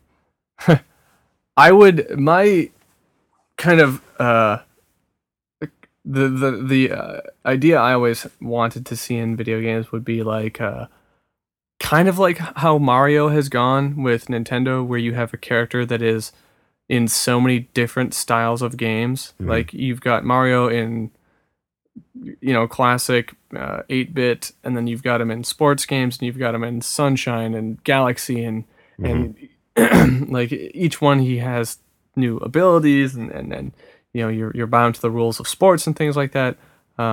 my kind of the idea I always wanted to see in video games would be like kind of like how Mario has gone with Nintendo, where you have a character that is in so many different styles of games. Mhm. Like you've got Mario in classic 8-bit, and then you've got him in sports games, and you've got him in Sunshine and Galaxy, and like each one he has new abilities, and you're bound to the rules of sports and things like that.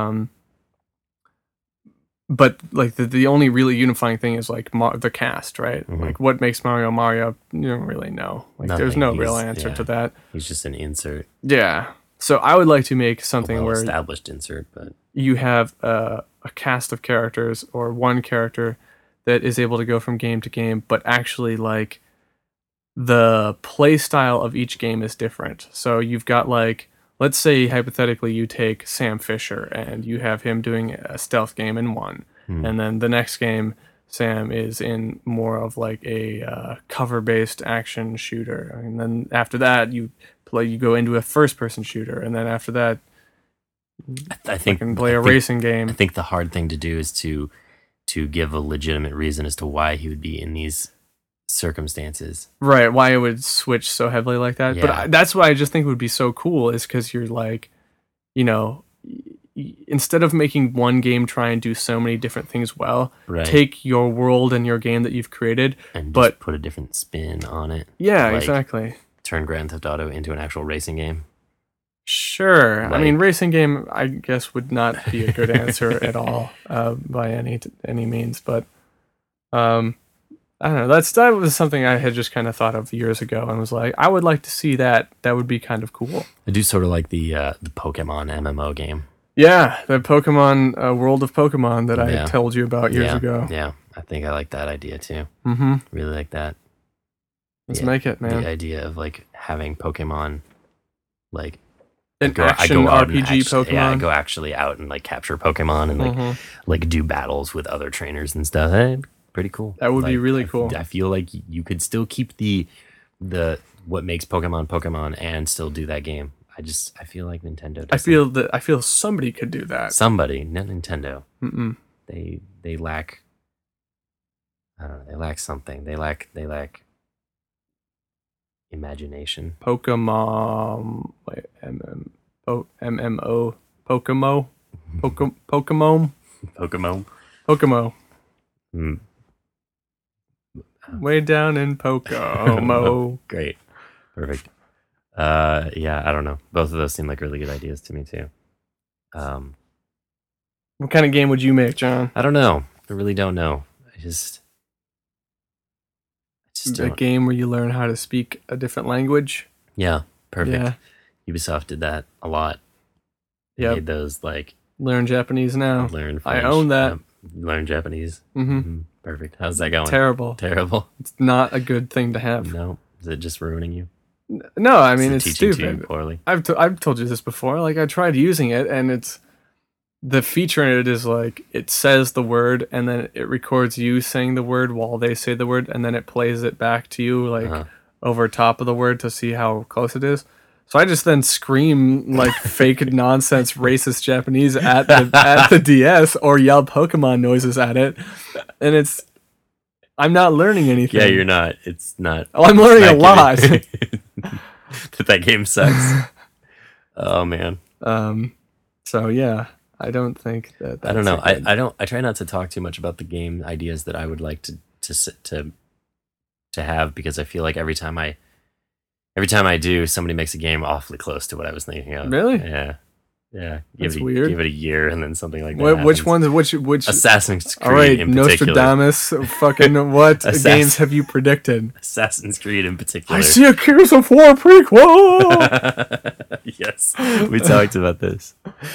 But like the only really unifying thing is like the cast, right? Mhm. Like what makes Mario? You don't really know. Like there's Nothing. no real He's- answer yeah. to that. He's just an insert. Yeah. So I would like to make A something where well-established insert, but you have a cast of characters or one character that is able to go from game to game, but actually like the play style of each game is different. So you've got like, let's say hypothetically you take Sam Fisher and you have him doing a stealth game in one, and then the next game Sam is in more of like a cover-based action shooter, and then after that you go into a first-person shooter, and then after that I you think can play a I think, racing I game. think the hard thing to do is to give a legitimate reason as to why he would be in these circumstances. Right, why it would switch so heavily like that. Yeah. But that's why I just think would be so cool is because you're like, you know, instead of making one game try and do so many different things well, Right. take your world and your game that you've created. And but just put a different spin on it. yeah, Like, exactly. Turn Grand Theft Auto into an actual racing game. Sure. I mean, Like- racing game, I guess, would not be a good answer at all by any means. But I don't know. That was something I had just kind of thought of years ago and was like, I would like to see that. That would be kind of cool. I do sort of like the Pokemon MMO game. Yeah, the Pokemon World of Pokemon that I Yeah. told you about years yeah, ago. Yeah, I think I like that idea too. Mm-hmm. Really like that. Let's Yeah, make it, man. The idea of like having Pokemon, like An I action go out and RPG Pokemon. Yeah, I go actually out and like capture Pokemon and like Mhm. like do battles with other trainers and stuff. Pretty cool. That would be Like, really cool. I feel like you could still keep the what makes Pokemon and still do that game. I feel like Nintendo. I feel somebody could do that. somebody, not Nintendo. Mm-mm. They lack. I don't know. They lack something. They lack imagination. Pokemon, wait, MMO, Pokemon, Pokemon, Pokemon. Pokemon. Hmm. Way down in Pocomo. Great. Perfect. Yeah, I don't know. Both of those seem like really good ideas to me too. What kind of game would you make, John? I don't know. I really don't know. I just A don't. game where you learn how to speak a different language. Yeah, perfect. Yeah. Ubisoft did that a lot. They Yep. made those like Learn Japanese now. learn I French. own that. Yep. Learn Japanese. Mm-hmm. Mhm. Perfect. How's that going? Terrible. Terrible. It's not a good thing to have. No. Is it just ruining you? No, I mean, Is it's it teaching to you stupid. poorly? I've told you this before. Like, I tried using it, and it's the feature in it is like it says the word, and then it records you saying the word while they say the word, and then it plays it back to you like Uh-huh. over top of the word to see how close it is. So I just then scream like fake nonsense racist Japanese at the DS or yell Pokemon noises at it, and I'm not learning anything. Yeah, you're not. It's not. Oh, I'm learning a it's lot. not giving- that game sucks. Oh man. So yeah, I don't think that. I don't know. that's a good- I don't. I try not to talk too much about the game ideas that I would like to have, because I feel like every time I do, somebody makes a game awfully close to what I was thinking of. Really? Yeah. Yeah. That's weird. Give it a year and then something like that. Which happens. ones? Which? Assassin's Creed All right, in particular. Nostradamus. Fucking what Assassin- games have you predicted? Assassin's Creed in particular. I see a Gears of War prequel. Yes, we talked about this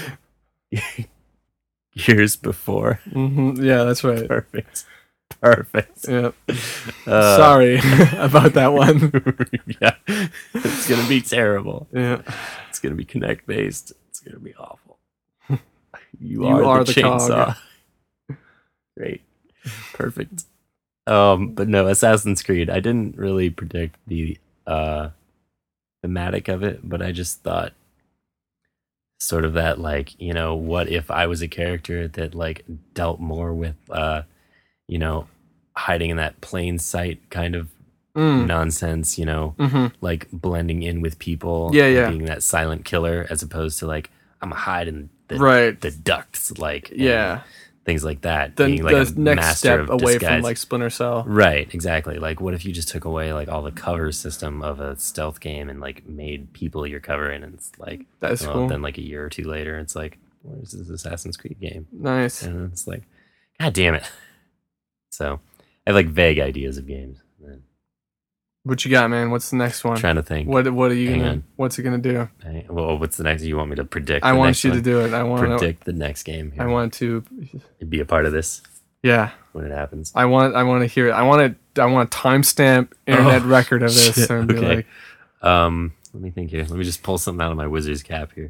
years before. Yeah, that's right. Perfect. Yeah. Uh, Sorry about that one. Yeah, it's gonna be terrible. Yeah. It's gonna be Connect based. It's gonna be awful. You are are the the cog. chainsaw. Great. Perfect. But no, Assassin's Creed. I didn't really predict the thematic of it, but I just thought sort of that, like, you know, what if I was a character that like dealt more with you know, hiding in that plain sight kind of nonsense, you know, like blending in with people, Yeah, and yeah. being that silent killer, as opposed to like I'm gonna hide in the Right. the ducts, like, and Yeah. things like that. The, being like the a next master step of away from disguise. like Splinter Cell. Right, exactly. Like, what if you just took away like all the cover system of a stealth game and like made people you're covering, and it's like, That's well, cool. then like a year or two later, it's like, where's this Assassin's Creed game? Nice. And it's like, God damn it. So I have like vague ideas of games. What you got, man? What's the next one? Trying to think. What are you Hang gonna? on. What's it gonna do? Well, what's the next? You want me to predict? I the want next you one? to do it. I want to predict the next game. Here. I want to. be a part of this Yeah. when it happens. I want to hear it. I want a timestamp internet record of this shit. and be Okay. like, Let me think here. Let me just pull something out of my wizard's cap here.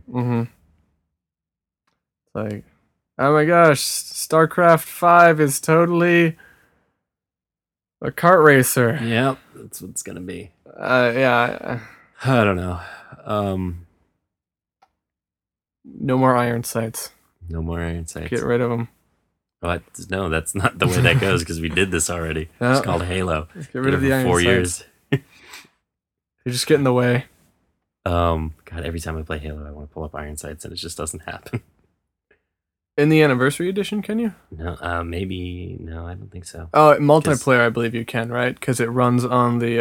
like, oh my gosh, StarCraft 5 is totally a kart racer. Yep, that's what it's gonna be. Yeah. I don't know. No more iron sights. No more iron sights. Get rid of them. What? No, that's not the way that goes because we did this already. No. It's called Halo. Let's get rid of Did it the for iron 4 sights. years. You just get in the way. God, every time I play Halo, I want to pull up iron sights and it just doesn't happen. In the anniversary edition, can you? No, maybe no, I don't think so. Oh, multiplayer, I believe you can, right? Because it runs on the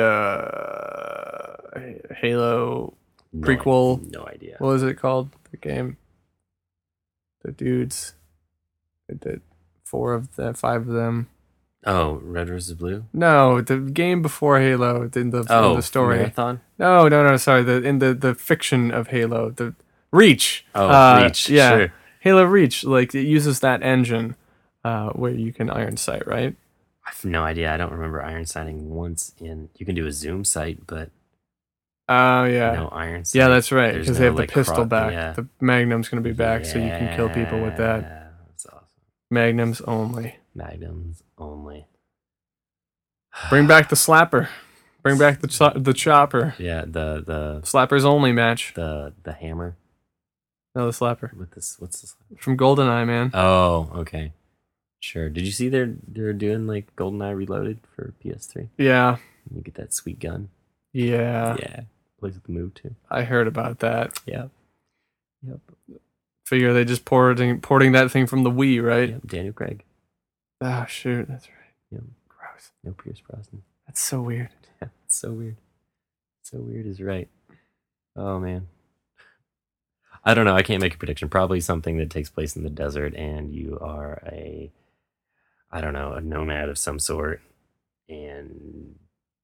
Halo. No, Prequel. No idea. What was it called? The game. The dudes. They did 5 of them. Oh, Red versus Blue. No, the game before Halo. In the story. Marathon. No. Sorry, in the fiction of Halo, the Reach. Oh, Reach. Yeah, Sure. Halo Reach. Like it uses that engine, where you can iron sight, right? I have no idea. I don't remember iron sighting once in. You can do a zoom sight, but Oh yeah. no iron sight. Yeah, that's right. There's Because no, they have like, the pistol back. Yeah. The Magnum's going to be back, so you can kill people with that. Yeah, that's awesome. Magnums only. Magnums only. Bring back the slapper. Bring back the chopper. Yeah, the Slappers only match. the hammer No, the slapper with this. What's this? from GoldenEye, man. Oh, okay. Sure. Did you see they're doing like GoldenEye Reloaded for PS3? Yeah, You get that sweet gun. yeah. Yeah. Plays with the move too. I heard about that. Yep. Figure they just porting that thing from the Wii, right? Yep. Daniel Craig. Ah, shoot, that's right. Yep. Gross. No Pierce Brosnan. That's so weird. Yeah, it's so weird. So weird is right. Oh man. I don't know. I can't make a prediction. Probably something that takes place in the desert, and you are a nomad of some sort, and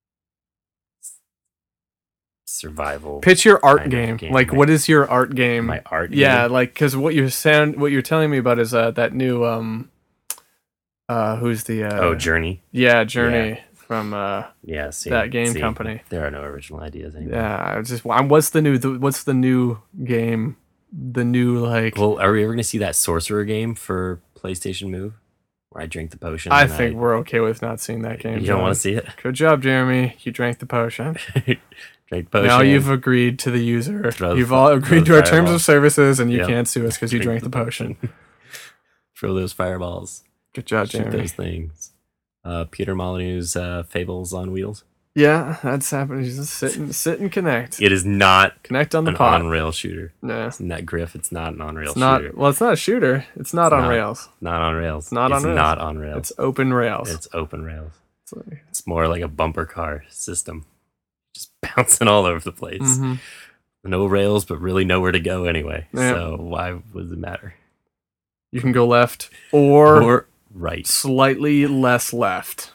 survival. Pitch your art kind of game. game. Like, what is your art game? My art. Yeah, game? like because what you're telling me about is that new who's the Journey. yeah, Journey from Yeah, see, that game company. There are no original ideas anymore. Yeah, what's the new game? The new like Well, are we ever going to see that sorcerer game for PlayStation Move, where I drink the potion? I and think we're okay with not seeing that game. you don't want to see it. Good job, Jeremy. You drank the potion. Drink the potion. Now you've agreed to the user. Throw the You've fi- all throw agreed the to our terms fireball. of services, and you Yep. can't sue us because you drank the potion. Throw those fireballs. Good job, Shoot Jeremy. those things. Peter Molyneux's Fables on Wheels. Yeah, that's happening. Just sit and connect. It is not Connect on the an pot. on-rail shooter. No, It's Net Griff. It's not an on-rail it's not. shooter. Well, it's not a shooter. It's not It's on not. rails. Not on rails. not on rails. Not on rails. It's open rails. It's open rails. It's like- It's more like a bumper car system. Just bouncing all over the place. Mhm. No rails, but really nowhere to go anyway. Yeah. So why does it matter? You can go left or right. slightly less left.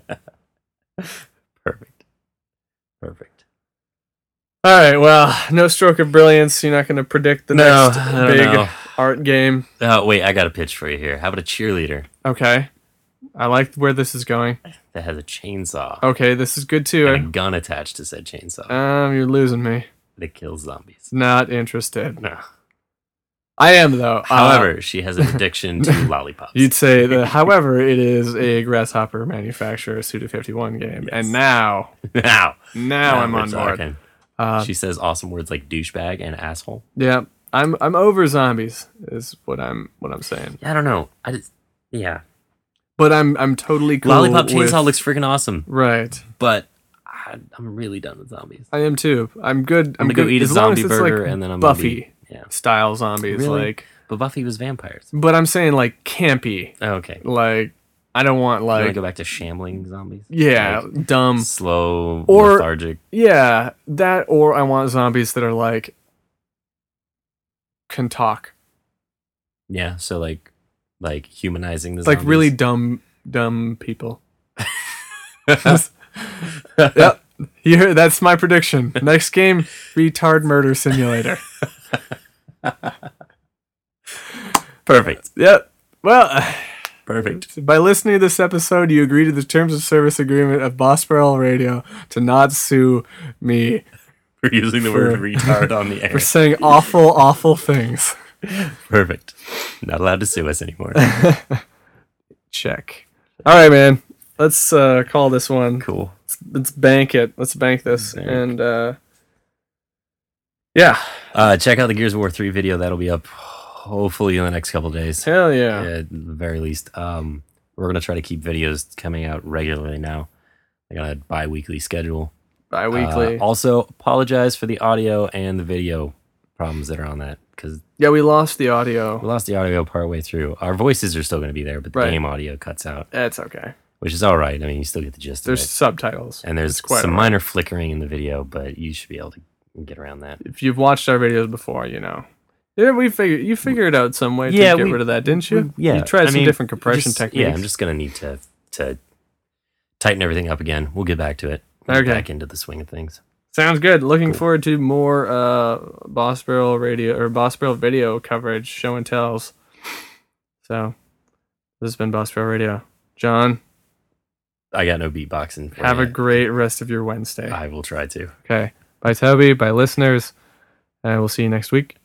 Perfect. Perfect. All right. Well, no stroke of brilliance. You're not going to predict the No, next I don't big know. art game. Oh, wait, I got a pitch for you here. How about a cheerleader Okay. I like where this is going. that has a chainsaw Okay, this is good and a too. gun attached to said chainsaw You're losing me. that kills zombies? Not interested. No. I am though. However, she has an addiction to lollipops. You'd say that. However, it is a Grasshopper manufacturer Suda 51 game, Yes. and now now I'm we're on board. talking. Uh, She says awesome words like douchebag and asshole. yeah, I'm over zombies. Is what I'm saying. Yeah, I don't know. Yeah. But I'm totally cool. Lollipop with, chainsaw looks freaking awesome, right. but I'm really done with zombies. I am too. I'm good. I'm gonna go eat a as long as zombie it's burger like and then I'm Buffy gonna be, yeah. style zombies. Really? Like, But Buffy was vampires. but I'm saying like campy. Oh, okay. Like, I don't want You want to like go back to shambling zombies? yeah, Like, dumb. slow, Or- lethargic. Yeah, that or I want zombies that are like can talk. Yeah, so like humanizing the Like zombies. really dumb people. Yep, That's my prediction. Next game, retard murder simulator. Perfect. Yep. Well, Perfect. by listening to this episode, you agree to the terms of service agreement of Boss Barrel Radio to not sue me We're using the word retard on the air. for saying awful, awful things. Perfect. Not allowed to sue us anymore. Check. All right, man. Let's call this one. Cool. Let's bank it. Let's bank this. Bank. And yeah. Check out the Gears of War 3 video. That'll be up hopefully in the next couple of days. Hell yeah. At the very least. We're going to try to keep videos coming out regularly now. I got a bi-weekly schedule. Bi-weekly. Also, apologize for the audio and the video problems that are on that. Because yeah, we lost the audio. we lost the audio partway through. Our voices are still going to be there, but the Right. game audio cuts out. That's okay. Which is all right. I mean, you still get the gist There's of it. subtitles. And there's It's quite some all right. minor flickering in the video, but you should be able to get around that. If you've watched our videos before, you know. Yeah, you figured out some way to Yeah, get we- rid of that, didn't you? Yeah. You tried I some mean, different compression techniques. Yeah, I'm just going to need to tighten everything up again. We'll get back to it. We'll get Okay. back into the swing of things. Sounds good. Looking forward to more Boss Barrel Radio or Boss Barrel video coverage, show and tells. So, this has been Boss Barrel Radio. John, I got no beatboxing. For have you. a great rest of your Wednesday. I will try to. Okay. Bye, Toby. Bye, listeners. And we'll see you next week.